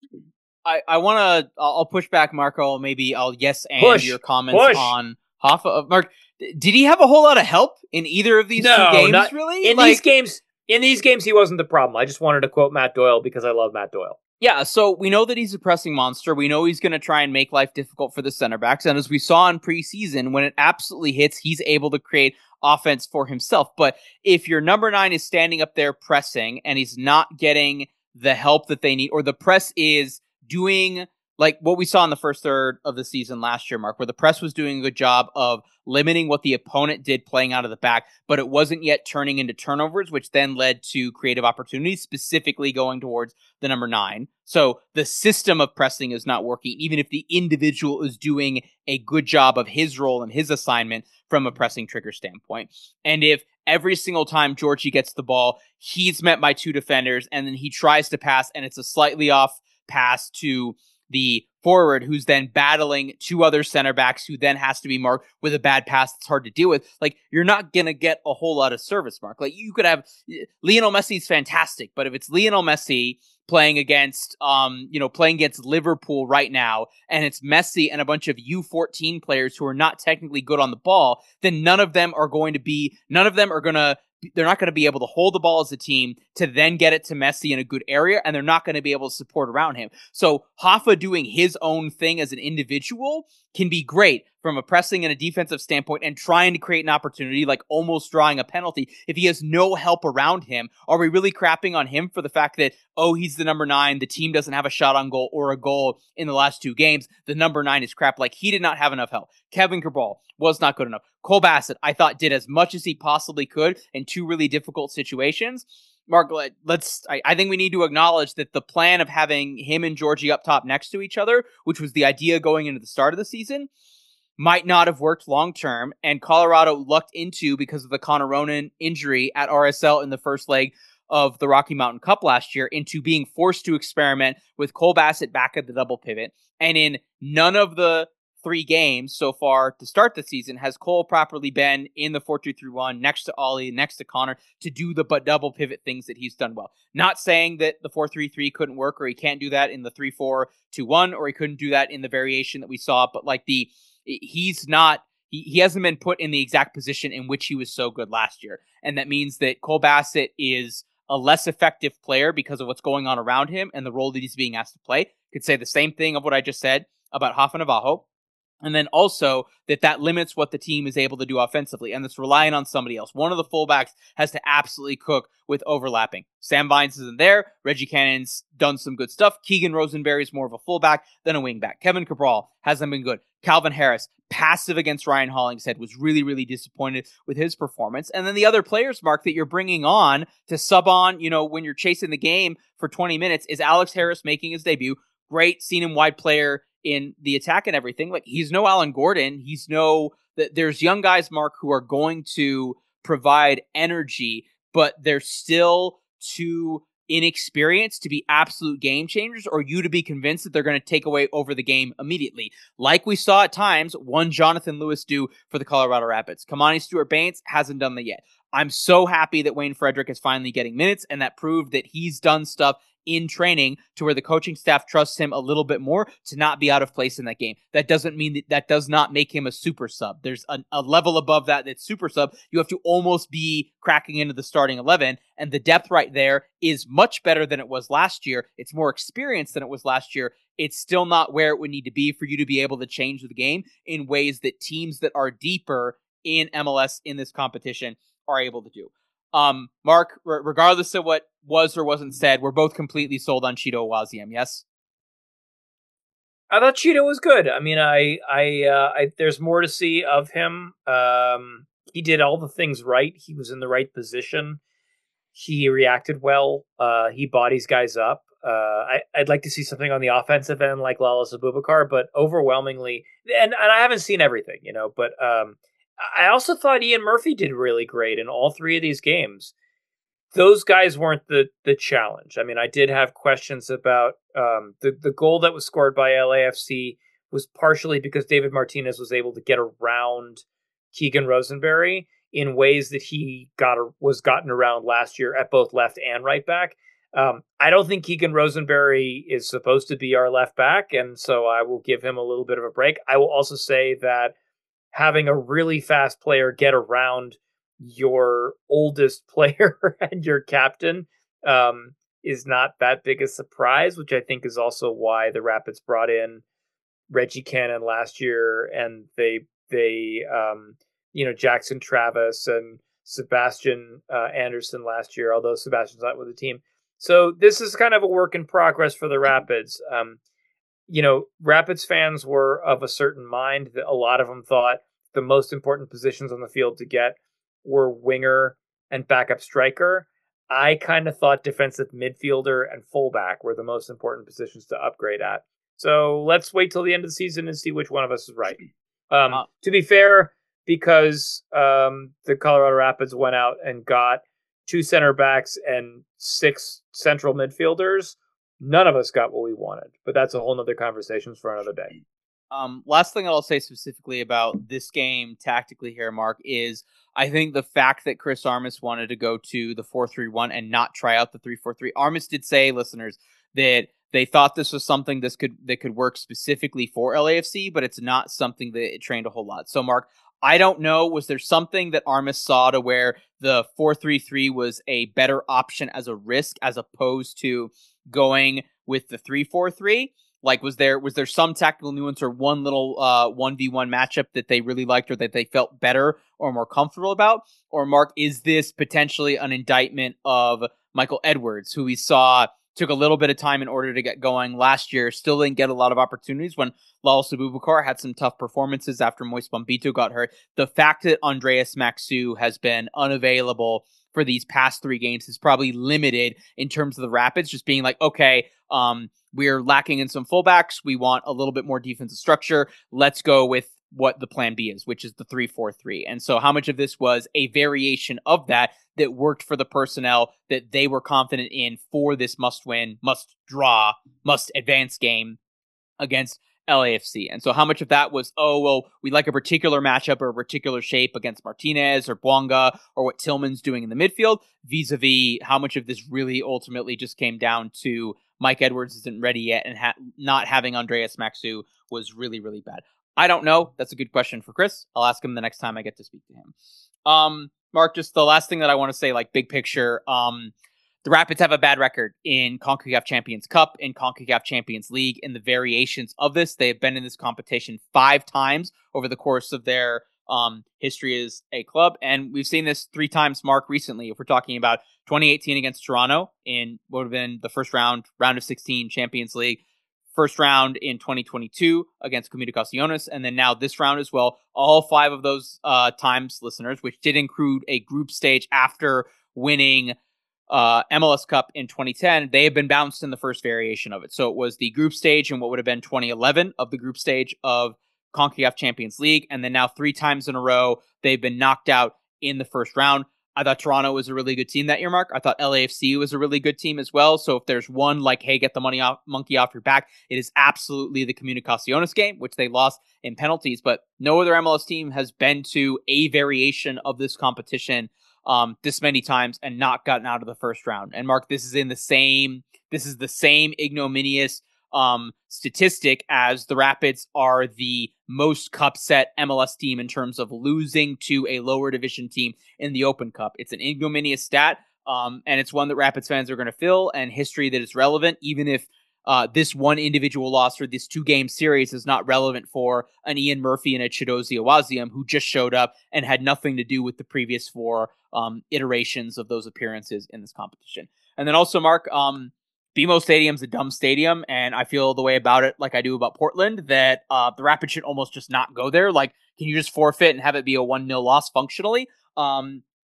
I, I want to. I'll push back, Marco. Maybe I'll yes and Push. your comments Push. on Hoffa. Mark, did he have a whole lot of help in either of these No, two games? not- Really, In Like- these games, in these games, he wasn't the problem. I just wanted to quote Matt Doyle because I love Matt Doyle. Yeah, so we know that he's a pressing monster. We know he's going to try and make life difficult for the center backs. And as we saw in preseason, when it absolutely hits, he's able to create offense for himself. But if your number nine is standing up there pressing and he's not getting the help that they need, or the press is doing like what we saw in the first third of the season last year, Mark, where the press was doing a good job of limiting what the opponent did playing out of the back, but it wasn't yet turning into turnovers, which then led to creative opportunities, specifically going towards the number nine. So the system of pressing is not working, even if the individual is doing a good job of his role and his assignment from a pressing trigger standpoint. And if every single time Georgie gets the ball, he's met by two defenders, and then he tries to pass, and it's a slightly off pass to the forward, who's then battling two other center backs, who then has to be marked with a bad pass that's hard to deal with. Like, you're not going to get a whole lot of service, Mark. Like, you could have Lionel Messi's fantastic, but if it's Lionel Messi playing against, um, you know, playing against Liverpool right now, and it's Messi and a bunch of U fourteen players who are not technically good on the ball, then none of them are going to be, none of them are going to they're not going to be able to hold the ball as a team to then get it to Messi in a good area, and they're not going to be able to support around him. So Hoffa doing his own thing as an individual can be great from a pressing and a defensive standpoint, and trying to create an opportunity, like almost drawing a penalty. If he has no help around him, are we really crapping on him for the fact that, oh, he's the number nine, the team doesn't have a shot on goal or a goal in the last two games, the number nine is crap? Like, he did not have enough help. Kevin Cabral was not good enough. Cole Bassett, I thought, did as much as he possibly could in two really difficult situations. Mark, let's, I, I think we need to acknowledge that the plan of having him and Georgie up top next to each other, which was the idea going into the start of the season, might not have worked long-term, and Colorado lucked into, because of the Connor Ronan injury at R S L in the first leg of the Rocky Mountain Cup last year, into being forced to experiment with Cole Bassett back at the double pivot. And in none of the three games so far to start the season has Cole properly been in the four two three one next to Ollie, next to Connor, to do the but double pivot things that he's done well. Not saying that the four three three couldn't work, or he can't do that in the three four two one, or he couldn't do that in the variation that we saw, but like the he's not he, he hasn't been put in the exact position in which he was so good last year. And that means that Cole Bassett is a less effective player because of what's going on around him and the role that he's being asked to play. Could say the same thing of what I just said about Hoffa Navajo. And then also that that limits what the team is able to do offensively, and it's relying on somebody else. One of the fullbacks has to absolutely cook with overlapping. Sam Vines isn't there. Reggie Cannon's done some good stuff. Keegan Rosenberry is more of a fullback than a wingback. Kevin Cabral hasn't been good. Calvin Harris, passive against Ryan Hollingshead, was really, really disappointed with his performance. And then the other players, Mark, that you're bringing on to sub on, you know, when you're chasing the game for twenty minutes, is Alex Harris making his debut. Great, seen him wide player in the attack and everything. Like, he's no Alan Gordon. He's no, there's young guys, Mark, who are going to provide energy, but they're still too inexperienced to be absolute game changers, or you to be convinced that they're going to take away over the game immediately. Like we saw at times, one Jonathan Lewis do for the Colorado Rapids. Kamani Stewart-Baines hasn't done that yet. I'm so happy that Wayne Frederick is finally getting minutes, and that proved that he's done stuff in training to where the coaching staff trusts him a little bit more to not be out of place in that game. That doesn't mean that that does not make him a super sub. There's a, a level above that that's super sub. You have to almost be cracking into the starting eleven, and the depth right there is much better than it was last year. It's more experienced than it was last year. It's still not where it would need to be for you to be able to change the game in ways that teams that are deeper in M L S in this competition are able to do. Um, Mark, r- regardless of what was or wasn't said, we're both completely sold on Chido Awaziem, yes? I thought Cheeto was good. I mean, I, I, uh, I, there's more to see of him. Um, he did all the things right. He was in the right position. He reacted well. Uh, he bodies guys up. Uh, I, I'd like to see something on the offensive end like Lalas Abubakar, but overwhelmingly, and, and I haven't seen everything, you know, but um, I also thought Ian Murphy did really great in all three of these games. Those guys weren't the the challenge. I mean, I did have questions about um, the, the goal that was scored by L A F C was partially because David Martinez was able to get around Keegan Rosenberry in ways that he got was gotten around last year at both left and right back. Um, I don't think Keegan Rosenberry is supposed to be our left back, and so I will give him a little bit of a break. I will also say that having a really fast player get around your oldest player and your captain um, is not that big a surprise, which I think is also why the Rapids brought in Reggie Cannon last year, and they they um, you know Jackson Travis and Sebastian uh, Anderson last year, although Sebastian's not with the team. So this is kind of a work in progress for the Rapids. Um, you know, Rapids fans were of a certain mind that a lot of them thought the most important positions on the field to get were winger and backup striker. I kind of thought defensive midfielder and fullback were the most important positions to upgrade at. So let's wait till the end of the season and see which one of us is right. Um, uh, to be fair, because um, the Colorado Rapids went out and got two center backs and six central midfielders, none of us got what we wanted. But that's a whole nother conversation for another day. Um, last thing I'll say specifically about this game tactically here, Mark, is I think the fact that Chris Armas wanted to go to the four three one and not try out the three four three. Armas did say, listeners, that they thought this was something this could that could work specifically for L A F C, but it's not something that it trained a whole lot. So, Mark, I don't know. Was there something that Armas saw to where the four three three was a better option as a risk as opposed to going with the three four three? Like, was there was there some tactical nuance or one little uh, one v one matchup that they really liked or that they felt better or more comfortable about? Or, Mark, is this potentially an indictment of Michael Edwards, who we saw took a little bit of time in order to get going last year, still didn't get a lot of opportunities when Lalas Abubakar had some tough performances after Moise Bombito got hurt. The fact that Andreas Maxu has been unavailable for these past three games is probably limited in terms of the Rapids just being like, okay, um, we're lacking in some fullbacks. We want a little bit more defensive structure. Let's go with what the plan B is, which is the three four three. And so how much of this was a variation of that that worked for the personnel that they were confident in for this must-win, must-draw, must-advance game against L A F C? And so how much of that was, oh, well, we like a particular matchup or a particular shape against Martinez or Bwanga or what Tillman's doing in the midfield, vis-a-vis how much of this really ultimately just came down to Mike Edwards isn't ready yet and ha- not having Andreas Maxu was really, really bad. I don't know. That's a good question for Chris. I'll ask him the next time I get to speak to him. Um, Mark, just the last thing that I want to say, like big picture, um, the Rapids have a bad record in CONCACAF Champions Cup, in CONCACAF Champions League, in the variations of this. They have been in this competition five times over the course of their um, history as a club, and we've seen this three times, Mark, recently. If we're talking about twenty eighteen against Toronto in what would have been the first round, round of sixteen Champions League, first round in twenty twenty-two against Comunicaciones, and then now this round as well. All five of those uh, times, listeners, which did include a group stage after winning uh, M L S Cup in twenty ten, they have been bounced in the first variation of it. So it was the group stage in what would have been twenty eleven of the group stage of CONCACAF Champions League, and then now three times in a row, they've been knocked out in the first round. I thought Toronto was a really good team that year, Mark. I thought L A F C was a really good team as well. So if there's one like, hey, get the money off, monkey off your back, it is absolutely the Comunicaciones game, which they lost in penalties. But no other M L S team has been to a variation of this competition um, this many times and not gotten out of the first round. And Mark, this is in the same. This is the same ignominious um, statistic as the Rapids are the most cup set M L S team in terms of losing to a lower division team in the Open Cup. It's an ignominious stat, um, and it's one that Rapids fans are going to fill, and history that is relevant, even if uh, this one individual loss or this two-game series is not relevant for an Ian Murphy and a Chidozie Awaziem who just showed up and had nothing to do with the previous four um, iterations of those appearances in this competition. And then also, Mark, um, B M O Stadium's a dumb stadium, and I feel the way about it like I do about Portland, that uh, the Rapids should almost just not go there. Like, can you just forfeit and have it be a one nil loss functionally? Um,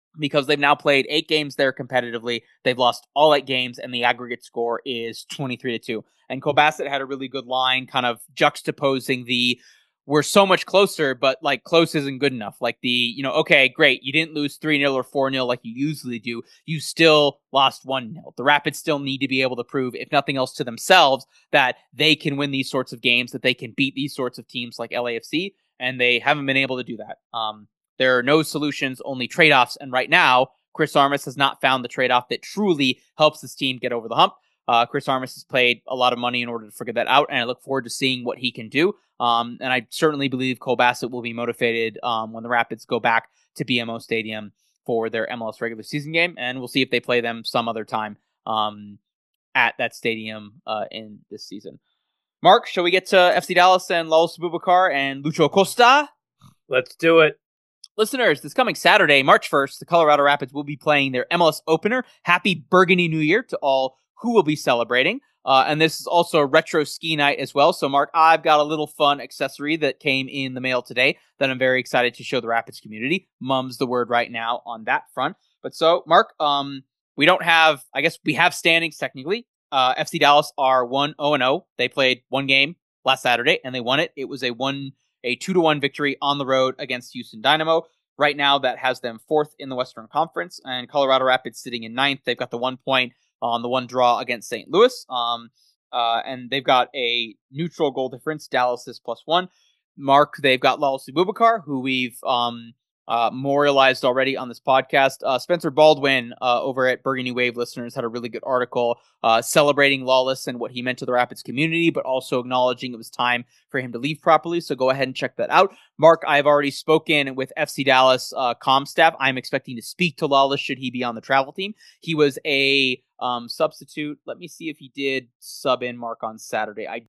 because they've now played eight games there competitively. They've lost all eight games, and the aggregate score is twenty-three to two. And Kobasit had a really good line kind of juxtaposing the we're so much closer, but like close isn't good enough. Like the, you know, okay, great. You didn't lose three nil or four nil like you usually do. You still lost one nil. The Rapids still need to be able to prove, if nothing else to themselves, that they can win these sorts of games, that they can beat these sorts of teams like L A F C. And they haven't been able to do that. Um, there are no solutions, only trade-offs. And right now, Chris Armas has not found the trade-off that truly helps this team get over the hump. Uh, Chris Armas has paid a lot of money in order to figure that out, and I look forward to seeing what he can do. Um, and I certainly believe Cole Bassett will be motivated um, when the Rapids go back to B M O Stadium for their M L S regular season game, and we'll see if they play them some other time um, at that stadium uh, in this season. Mark, shall we get to F C Dallas and Lawless Abubakar and Lucho Acosta? Let's do it. Listeners, this coming Saturday, March first, the Colorado Rapids will be playing their M L S opener. Happy Burgundy New Year to all who will be celebrating. Uh, and this is also a retro ski night as well. So, Mark, I've got a little fun accessory that came in the mail today that I'm very excited to show the Rapids community. Mum's the word right now on that front. But so, Mark, um, we don't have, I guess we have standings technically. Uh, F C Dallas are one oh and oh. They played one game last Saturday and they won it. It was a one, a two to one victory on the road against Houston Dynamo. Right now, that has them fourth in the Western Conference, and Colorado Rapids sitting in ninth. They've got the one point on the one draw against Saint Louis. Um, uh, and they've got a neutral goal difference. Dallas is plus one. Mark, they've got Lawless Abubakar, who we've um, uh, memorialized already on this podcast. Uh, Spencer Baldwin uh, over at Burgundy Wave listeners had a really good article uh, celebrating Lawless and what he meant to the Rapids community, but also acknowledging it was time for him to leave properly. So go ahead and check that out. Mark, I've already spoken with F C Dallas uh, comm staff. I'm expecting to speak to Lawless should he be on the travel team. He was a um, substitute. Let me see if he did sub in Mark on Saturday. I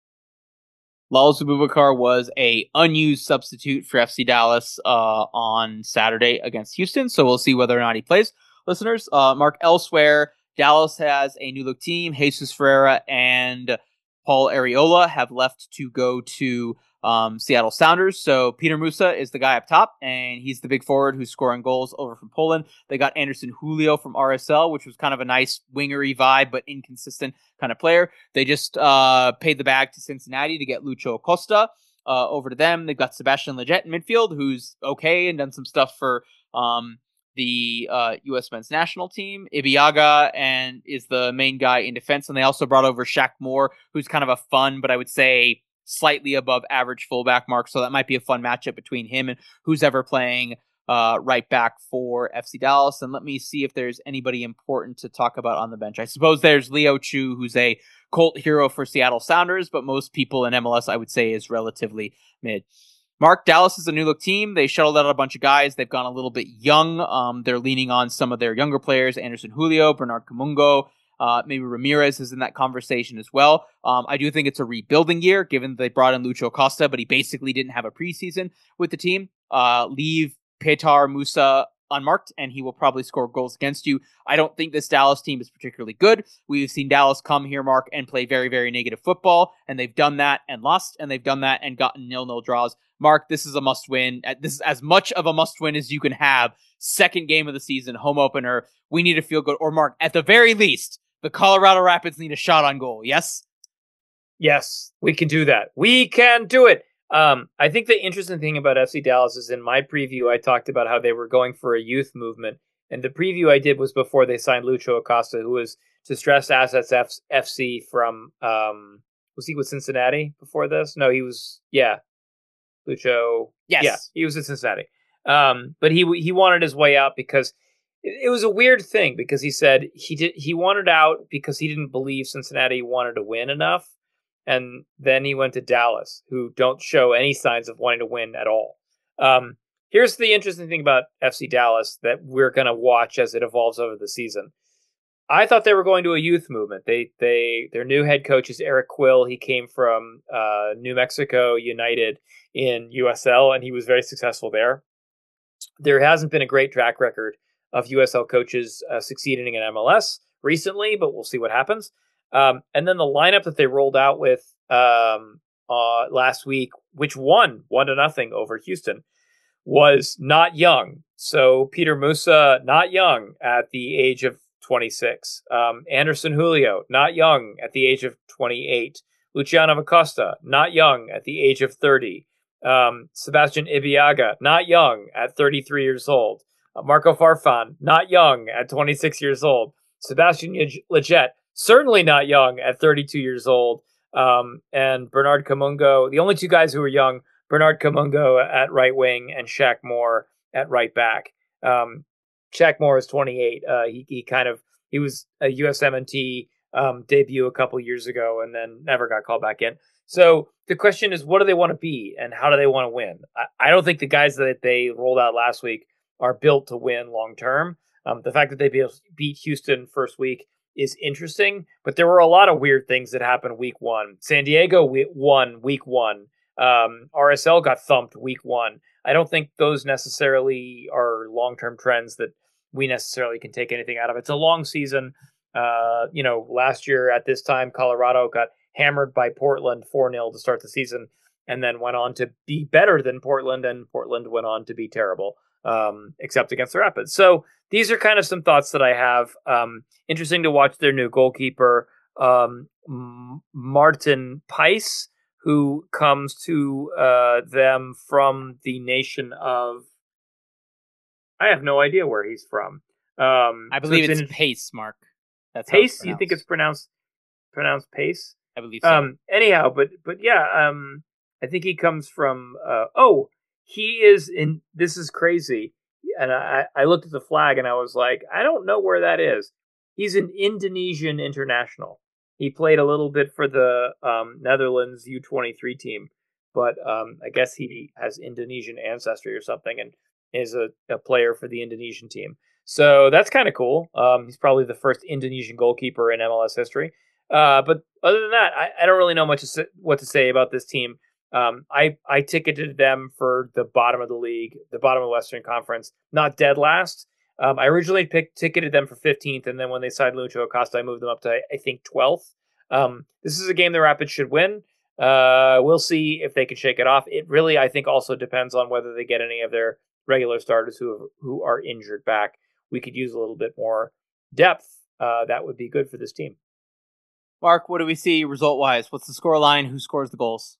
Lawless Abubakar was a unused substitute for F C Dallas uh, on Saturday against Houston, so we'll see whether or not he plays. Listeners, uh, Mark, elsewhere, Dallas has a new look team. Jesus Ferreira and Paul Areola have left to go to um, Seattle Sounders. So Peter Musa is the guy up top, and he's the big forward who's scoring goals over from Poland. They got Anderson Julio from R S L, which was kind of a nice wingery vibe, but inconsistent kind of player. They just uh, paid the bag to Cincinnati to get Lucho Acosta uh, over to them. They've got Sebastian Lletget in midfield, who's okay and done some stuff for um, the uh, U S men's national team. Ibiaga and is the main guy in defense, and they also brought over Shaq Moore, who's kind of a fun, but I would say slightly above average fullback, Mark. So that might be a fun matchup between him and who's ever playing uh, right back for F C Dallas. And let me see if there's anybody important to talk about on the bench. I suppose there's Leo Chu, who's a cult hero for Seattle Sounders, but most people in M L S, I would say, is relatively mid. Mark, Dallas is a new look team. They shuttled out a bunch of guys. They've gone a little bit young. Um, they're leaning on some of their younger players, Anderson Julio, Bernard Kamungo. Uh, maybe Ramirez is in that conversation as well. Um, I do think it's a rebuilding year, given that they brought in Lucho Acosta, but he basically didn't have a preseason with the team. Uh, leave Petar Musa unmarked, and he will probably score goals against you. I don't think this Dallas team is particularly good. We've seen Dallas come here, Mark, and play very, very negative football, and they've done that and lost, and they've done that and gotten nil-nil draws. Mark, this is a must-win. This is as much of a must-win as you can have. Second game of the season, home opener. We need to feel good. Or, Mark, at the very least, the Colorado Rapids need a shot on goal, yes? Yes, we can do that. We can do it. Um, I think the interesting thing about F C Dallas is in my preview, I talked about how they were going for a youth movement. And the preview I did was before they signed Lucho Acosta, who was Distressed Assets F- FC from, um, was he with Cincinnati before this? No, he was, yeah. Lucho. Yes. Yeah, he was at Cincinnati. Um, but he he wanted his way out because it, it was a weird thing because he said he did he wanted out because he didn't believe Cincinnati wanted to win enough. And then he went to Dallas, who don't show any signs of wanting to win at all. Um, here's the interesting thing about F C Dallas that we're going to watch as it evolves over the season. I thought they were going to a youth movement. They they their new head coach is Eric Quill. He came from uh, New Mexico United in U S L, and he was very successful there. There hasn't been a great track record of U S L coaches uh, succeeding in M L S recently, but we'll see what happens. Um, and then the lineup that they rolled out with um, uh, last week, which won one to nothing over Houston, was not young. So Peter Musa, not young at the age of twenty-six. Um, Anderson Julio, not young at the age of twenty-eight. Luciano Acosta, not young at the age of thirty. Um, Sebastian Ibeaga, not young at thirty-three years old. Uh, Marco Farfan, not young at twenty-six years old. Sebastian Lletget, certainly not young at thirty-two years old. Um, and Bernard Kamungo, the only two guys who were young, Bernard Kamungo at right wing and Shaq Moore at right back. Um, Shaq Moore is twenty-eight. Uh, he, he kind of, he was a U S M N T um, debut a couple years ago and then never got called back in. So the question is, what do they want to be and how do they want to win? I, I don't think the guys that they rolled out last week are built to win long term. Um, the fact that they beat Houston first week is interesting, but there were a lot of weird things that happened week one. San Diego won week one. Um, R S L got thumped week one. I don't think those necessarily are long-term trends that we necessarily can take anything out of. It's a long season. Uh, you know, last year at this time, Colorado got hammered by Portland four nil to start the season and then went on to be better than Portland, and Portland went on to be terrible, um, except against the Rapids. So these are kind of some thoughts that I have. Um, interesting to watch their new goalkeeper, um, Martin Pais, who comes to uh, them from the nation of... I have no idea where he's from. Um, I believe so it's, it's in Pace, Mark. That's Pace? You think it's pronounced pronounced Pace? I believe so. Um, anyhow, but but yeah, um, I think he comes from... Uh, oh, he is in... This is crazy. And I, I looked at the flag and I was like, I don't know where that is. He's an Indonesian international. He played a little bit for the um, Netherlands U twenty-three team, but um, I guess he has Indonesian ancestry or something and is a, a player for the Indonesian team. So that's kind of cool. Um, he's probably the first Indonesian goalkeeper in M L S history. Uh, but other than that, I, I don't really know much to say, what to say about this team. Um, I, I ticketed them for the bottom of the league, the bottom of the Western Conference, not dead last. Um, I originally picked ticketed them for fifteenth, and then when they signed Lucho Acosta, I moved them up to, I think, twelfth. Um, this is a game the Rapids should win. Uh, we'll see if they can shake it off. It really, I think, also depends on whether they get any of their regular starters who have, who are injured back. We could use a little bit more depth. Uh, that would be good for this team. Mark, what do we see result-wise? What's the score line? Who scores the goals?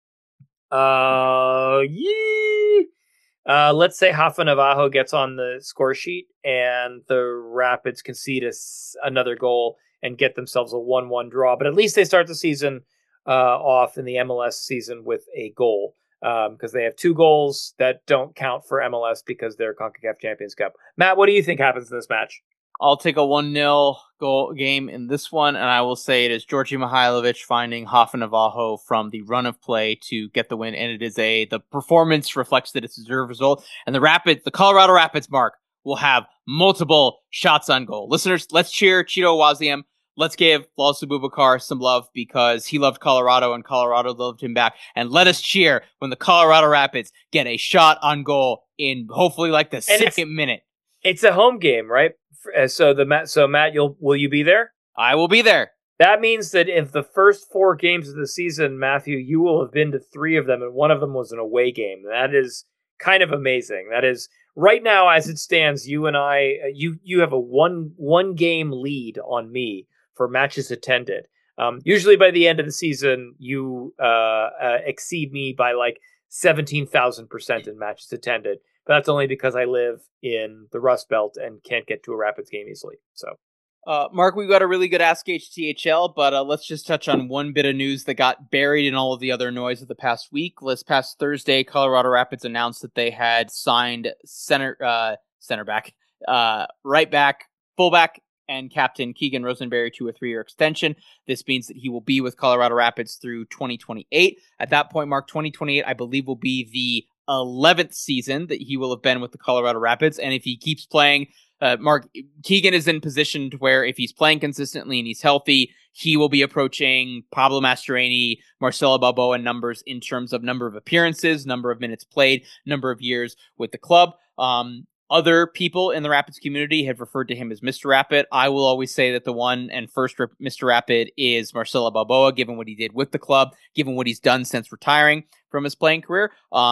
Uh, yeah. Uh, let's say Rafa Navajo gets on the score sheet and the Rapids concede a, another goal and get themselves a one one draw. But at least they start the season uh, off in the M L S season with a goal because um, they have two goals that don't count for M L S because they're CONCACAF Champions Cup. Matt, what do you think happens in this match? I'll take a one nil goal game in this one, and I will say it is Georgi Mihailovic finding Rafa Navajo from the run of play to get the win, and it is a the performance reflects that it's a deserved result, and the Rapids, the Colorado Rapids, Mark, will have multiple shots on goal. Listeners, let's cheer Cheeto Waziam. Let's give Lalas Abubakar some love because he loved Colorado and Colorado loved him back, and let us cheer when the Colorado Rapids get a shot on goal in hopefully like the and second minute. It's a home game, right? So the Matt, so Matt, you'll will you be there? I will be there. That means that if the first four games of the season, Matthew, you will have been to three of them, and one of them was an away game. That is kind of amazing. That is right now, as it stands, you and I, you you have a one one game lead on me for matches attended. Um, usually by the end of the season, you uh, uh, exceed me by like seventeen thousand percent in matches attended. But that's only because I live in the Rust Belt and can't get to a Rapids game easily. So, uh, Mark, we've got a really good Ask H T H L, but uh, let's just touch on one bit of news that got buried in all of the other noise of the past week. This past Thursday, Colorado Rapids announced that they had signed center, uh, center back, uh, right back, fullback, and captain Keegan Rosenberry to a three-year extension. This means that he will be with Colorado Rapids through twenty twenty-eight. At that point, Mark, twenty twenty-eight, I believe, will be the eleventh season that he will have been with the Colorado Rapids. And if he keeps playing, uh, Mark, Keegan is in position to where if he's playing consistently and he's healthy, he will be approaching Pablo Mastroeni, Marcelo Balboa numbers in terms of number of appearances, number of minutes played, number of years with the club. Um, Other people in the Rapids community have referred to him as Mister Rapid. I will always say that the one and first Mister Rapid is Marcelo Balboa, given what he did with the club, given what he's done since retiring from his playing career. Um,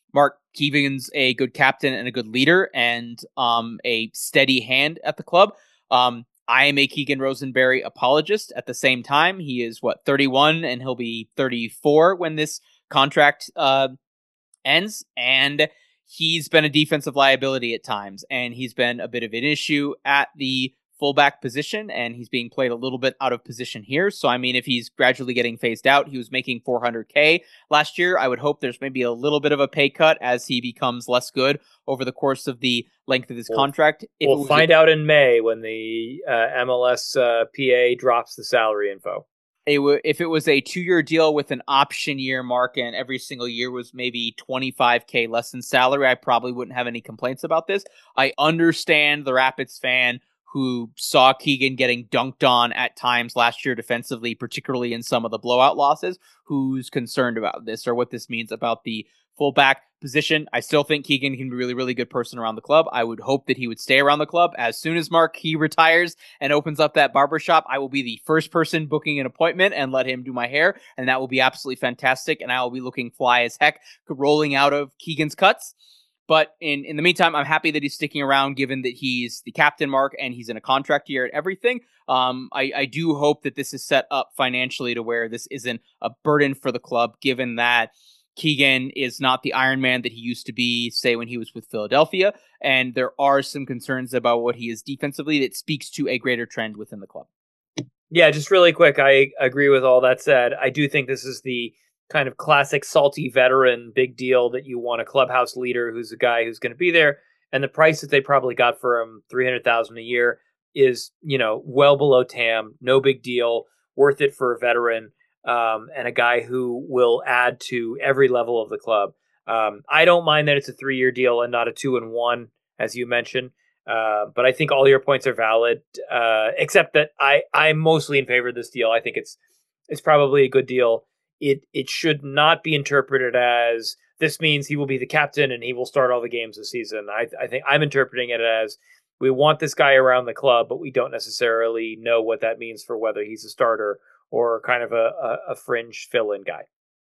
Mark Keegan's a good captain and a good leader and um, a steady hand at the club. Um, I am a Keegan Rosenberry apologist. At the same time, he is, what, thirty-one, and he'll be thirty-four when this contract uh, ends. And he's been a defensive liability at times, and he's been a bit of an issue at the fullback position, and he's being played a little bit out of position here. So, I mean, if he's gradually getting phased out, he was making four hundred K last year. I would hope there's maybe a little bit of a pay cut as he becomes less good over the course of the length of his we'll, contract. If we'll find a, out in May when the uh, M L S uh, P A drops the salary info. It w- if it was a two-year deal with an option year, Mark, and every single year was maybe twenty-five K less in salary, I probably wouldn't have any complaints about this. I understand the Rapids fan who saw Keegan getting dunked on at times last year defensively, particularly in some of the blowout losses, who's concerned about this or what this means about the fullback position. I still think Keegan can be a really, really good person around the club. I would hope that he would stay around the club. As soon as Mark he retires and opens up that barbershop, I will be the first person booking an appointment and let him do my hair, and that will be absolutely fantastic, and I will be looking fly as heck rolling out of Keegan's cuts. But in, in the meantime, I'm happy that he's sticking around, given that he's the captain, Mark, and he's in a contract year and everything. Um, I, I do hope that this is set up financially to where this isn't a burden for the club, given that Keegan is not the Iron Man that he used to be, say, when he was with Philadelphia. And there are some concerns about what he is defensively that speaks to a greater trend within the club. Yeah, just really quick, I agree with all that said. I do think this is the kind of classic salty veteran big deal that you want a clubhouse leader who's a guy who's going to be there, and the price that they probably got for him, three hundred thousand dollars a year, is, you know, well below T A M, no big deal, worth it for a veteran, um, and a guy who will add to every level of the club. Um, I don't mind that it's a three-year deal and not a two and one, as you mentioned, uh, but I think all your points are valid, uh, except that I, I'm mostly in favor of this deal. I think it's it's probably a good deal. It it should not be interpreted as this means he will be the captain and he will start all the games this season. I, I think I'm interpreting it as we want this guy around the club, but we don't necessarily know what that means for whether he's a starter or kind of a, a, a fringe fill-in guy.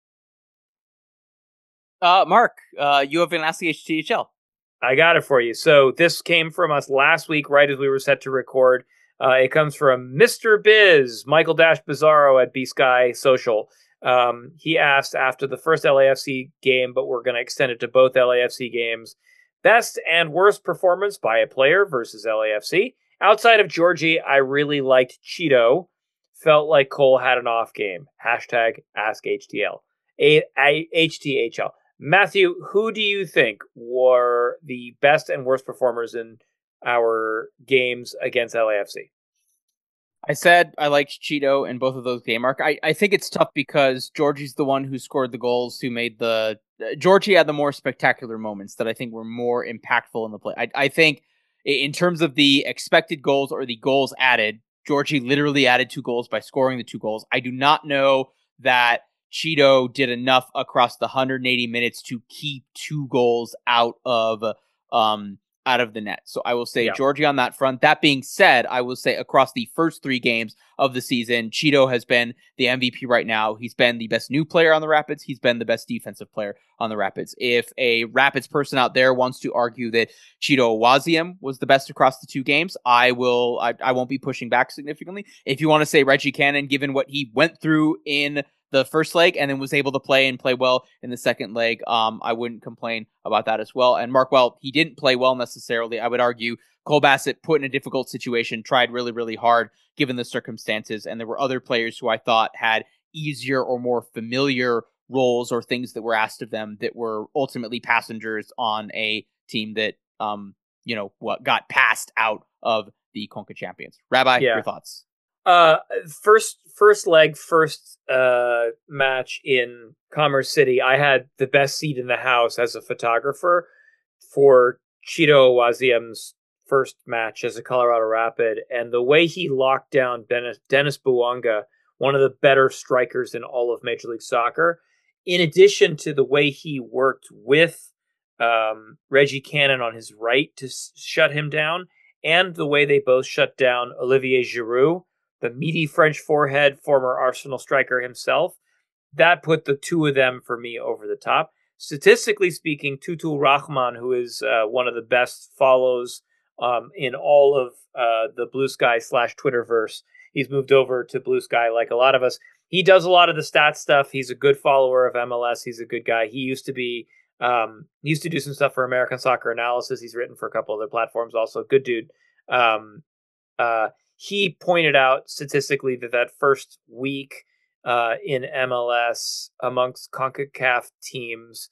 Uh, Mark, uh, you have an Ask the H T H L. I got it for you. So this came from us last week, right as we were set to record. Uh, it comes from Mister Biz, Michael Dash Bizarro at B-Sky Social. Um, he asked after the first L A F C game, but we're going to extend it to both L A F C games, best and worst performance by a player versus L A F C. Outside of Georgie, I really liked Cheeto. Felt like Cole had an off game. Hashtag Ask H T L. A- A- H T H L. Matthew, who do you think were the best and worst performers in our games against L A F C? I said I liked Cheeto in both of those game arc. I, I think it's tough because Georgie's the one who scored the goals, who made the... Uh, Georgie had the more spectacular moments that I think were more impactful in the play. I, I think in terms of the expected goals or the goals added, Georgie literally added two goals by scoring the two goals. I do not know that Cheeto did enough across the one hundred eighty minutes to keep two goals out of... um. out of the net. So I will say yeah. Georgie on that front. That being said, I will say across the first three games of the season, Cheeto has been the M V P right now. He's been the best new player on the Rapids. He's been the best defensive player on the Rapids. If a Rapids person out there wants to argue that Cheeto Awaziem was the best across the two games, I will, I, I won't be pushing back significantly. If you want to say Reggie Cannon, given what he went through in the first leg and then was able to play and play well in the second leg, um, I wouldn't complain about that as well. And Mark, well, he didn't play well necessarily. I would argue Cole Bassett put in a difficult situation, tried really, really hard given the circumstances. And there were other players who I thought had easier or more familiar roles or things that were asked of them that were ultimately passengers on a team that, um, you know, what got passed out of the Conca champions. Rabbi, yeah. Your thoughts? Uh, first, first leg, first uh, match in Commerce City, I had the best seat in the house as a photographer for Cheeto Awaziem's first match as a Colorado Rapid, and the way he locked down Dennis, Dennis Bouanga, one of the better strikers in all of Major League Soccer, in addition to the way he worked with um, Reggie Cannon on his right to s- shut him down, and the way they both shut down Olivier Giroud, the meaty French forehead, former Arsenal striker himself, that put the two of them for me over the top. statistically speaking, Tutul Rahman, who is uh, one of the best follows um, in all of uh, the Blue Sky slash Twitterverse, he's moved over to Blue Sky like a lot of us. He does a lot of the stats stuff. He's a good follower of M L S. He's a good guy. He used to be, um, he used to do some stuff for American Soccer Analysis. He's written for a couple other platforms also. Good dude. Um, uh, he pointed out statistically that that first week uh, in M L S amongst CONCACAF teams,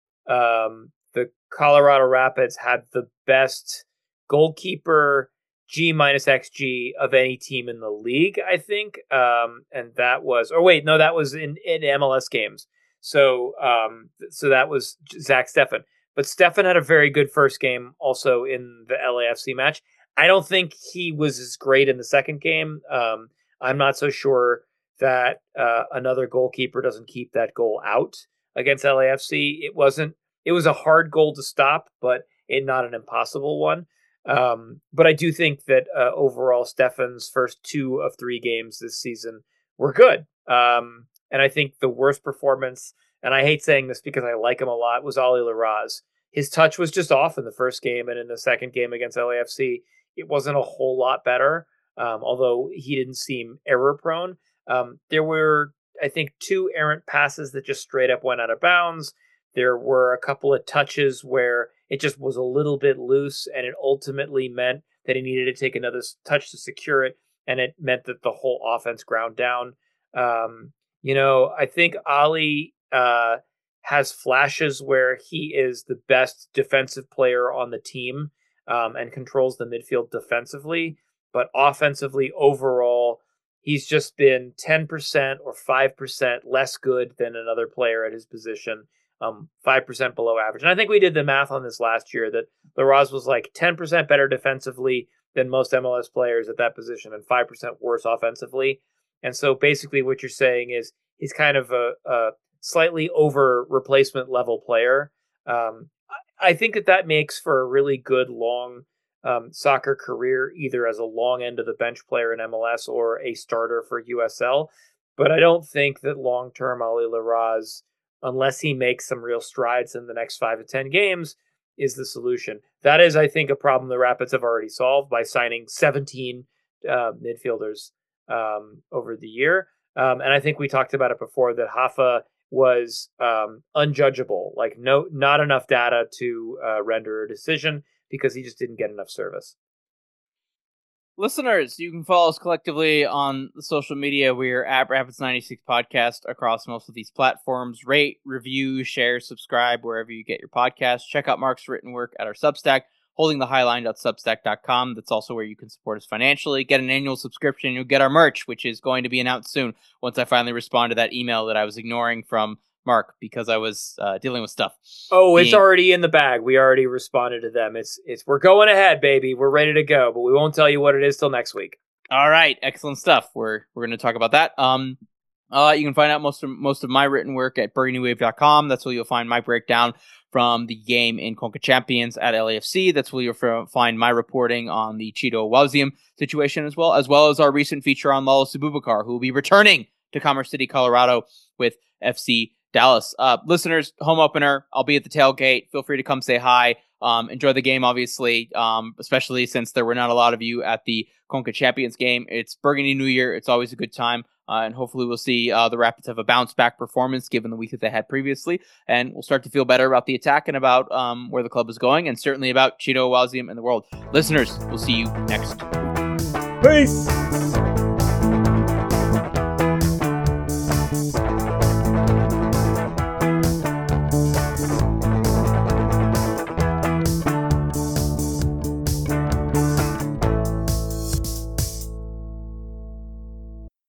um, the Colorado Rapids had the best goalkeeper G minus X G of any team in the league, I think. Um, and that was, or wait, no, that was in, in M L S games. So, um, so that was Zach Steffen. But Steffen had a very good first game also in the L A F C match. I don't think he was as great in the second game. Um, I'm not so sure that uh, another goalkeeper doesn't keep that goal out against L A F C. It wasn't, it was a hard goal to stop, but it not an impossible one. Um, but I do think that uh, overall Steffen's first two of three games this season were good. Um, and I think the worst performance, and I hate saying this because I like him a lot, was Ali Larraz. His touch was just off in the first game, and in the second game against L A F C, it wasn't a whole lot better, um, although he didn't seem error-prone. Um, there were, I think, two errant passes that just straight up went out of bounds. There were a couple of touches where it just was a little bit loose, and it ultimately meant that he needed to take another touch to secure it, and it meant that the whole offense ground down. Um, you know, I think Ali uh, has flashes where he is the best defensive player on the team um, and controls the midfield defensively, but offensively overall, he's just been ten percent or five percent less good than another player at his position. Um, five percent below average. And I think we did the math on this last year that Larraz was like ten percent better defensively than most M L S players at that position and five percent worse offensively. And so basically what you're saying is he's kind of a, a slightly over replacement level player. Um, I think that that makes for a really good long um, soccer career, either as a long end of the bench player in M L S or a starter for U S L. But I don't think that long-term Ali Larraz, unless he makes some real strides in the next five to ten games, is the solution. That is, I think, a problem the Rapids have already solved by signing seventeen uh, midfielders um, over the year. Um, and I think we talked about it before that Hoffa was um, unjudgeable, like no, not enough data to uh, render a decision because he just didn't get enough service. Listeners, you can follow us collectively on social media. We're at Rapids ninety-six Podcast across most of these platforms. Rate, review, share, subscribe wherever you get your podcasts. Check out Mark's written work at our Substack, holding the highline dot substack dot com. That's also where you can support us financially. Get an annual subscription. You'll get our merch, which is going to be announced soon once I finally respond to that email that I was ignoring from Mark because I was uh, dealing with stuff. Oh, it's Being... already in the bag. We already responded to them. It's it's we're going ahead, baby. We're ready to go, but we won't tell you what it is till next week. All right, excellent stuff. We're we're going to talk about that. Um, uh, you can find out most of most of my written work at burgundy wave dot com. That's where you'll find my breakdown from the game in Conca Champions at L A F C. That's where you'll find my reporting on the Cheeto Wauzium situation as well, as well as our recent feature on Lalo Abubakar, who will be returning to Commerce City, Colorado with F C Dallas. Uh, listeners, home opener. I'll be at the tailgate. Feel free to come say hi. Um, enjoy the game, obviously, um, especially since there were not a lot of you at the Conca Champions game. It's Burgundy New Year. It's always a good time. Uh, and hopefully we'll see uh, the Rapids have a bounce-back performance given the week that they had previously. And we'll start to feel better about the attack and about um, where the club is going, and certainly about Cheeto Wauzium and the world. Listeners, we'll see you next week. Peace!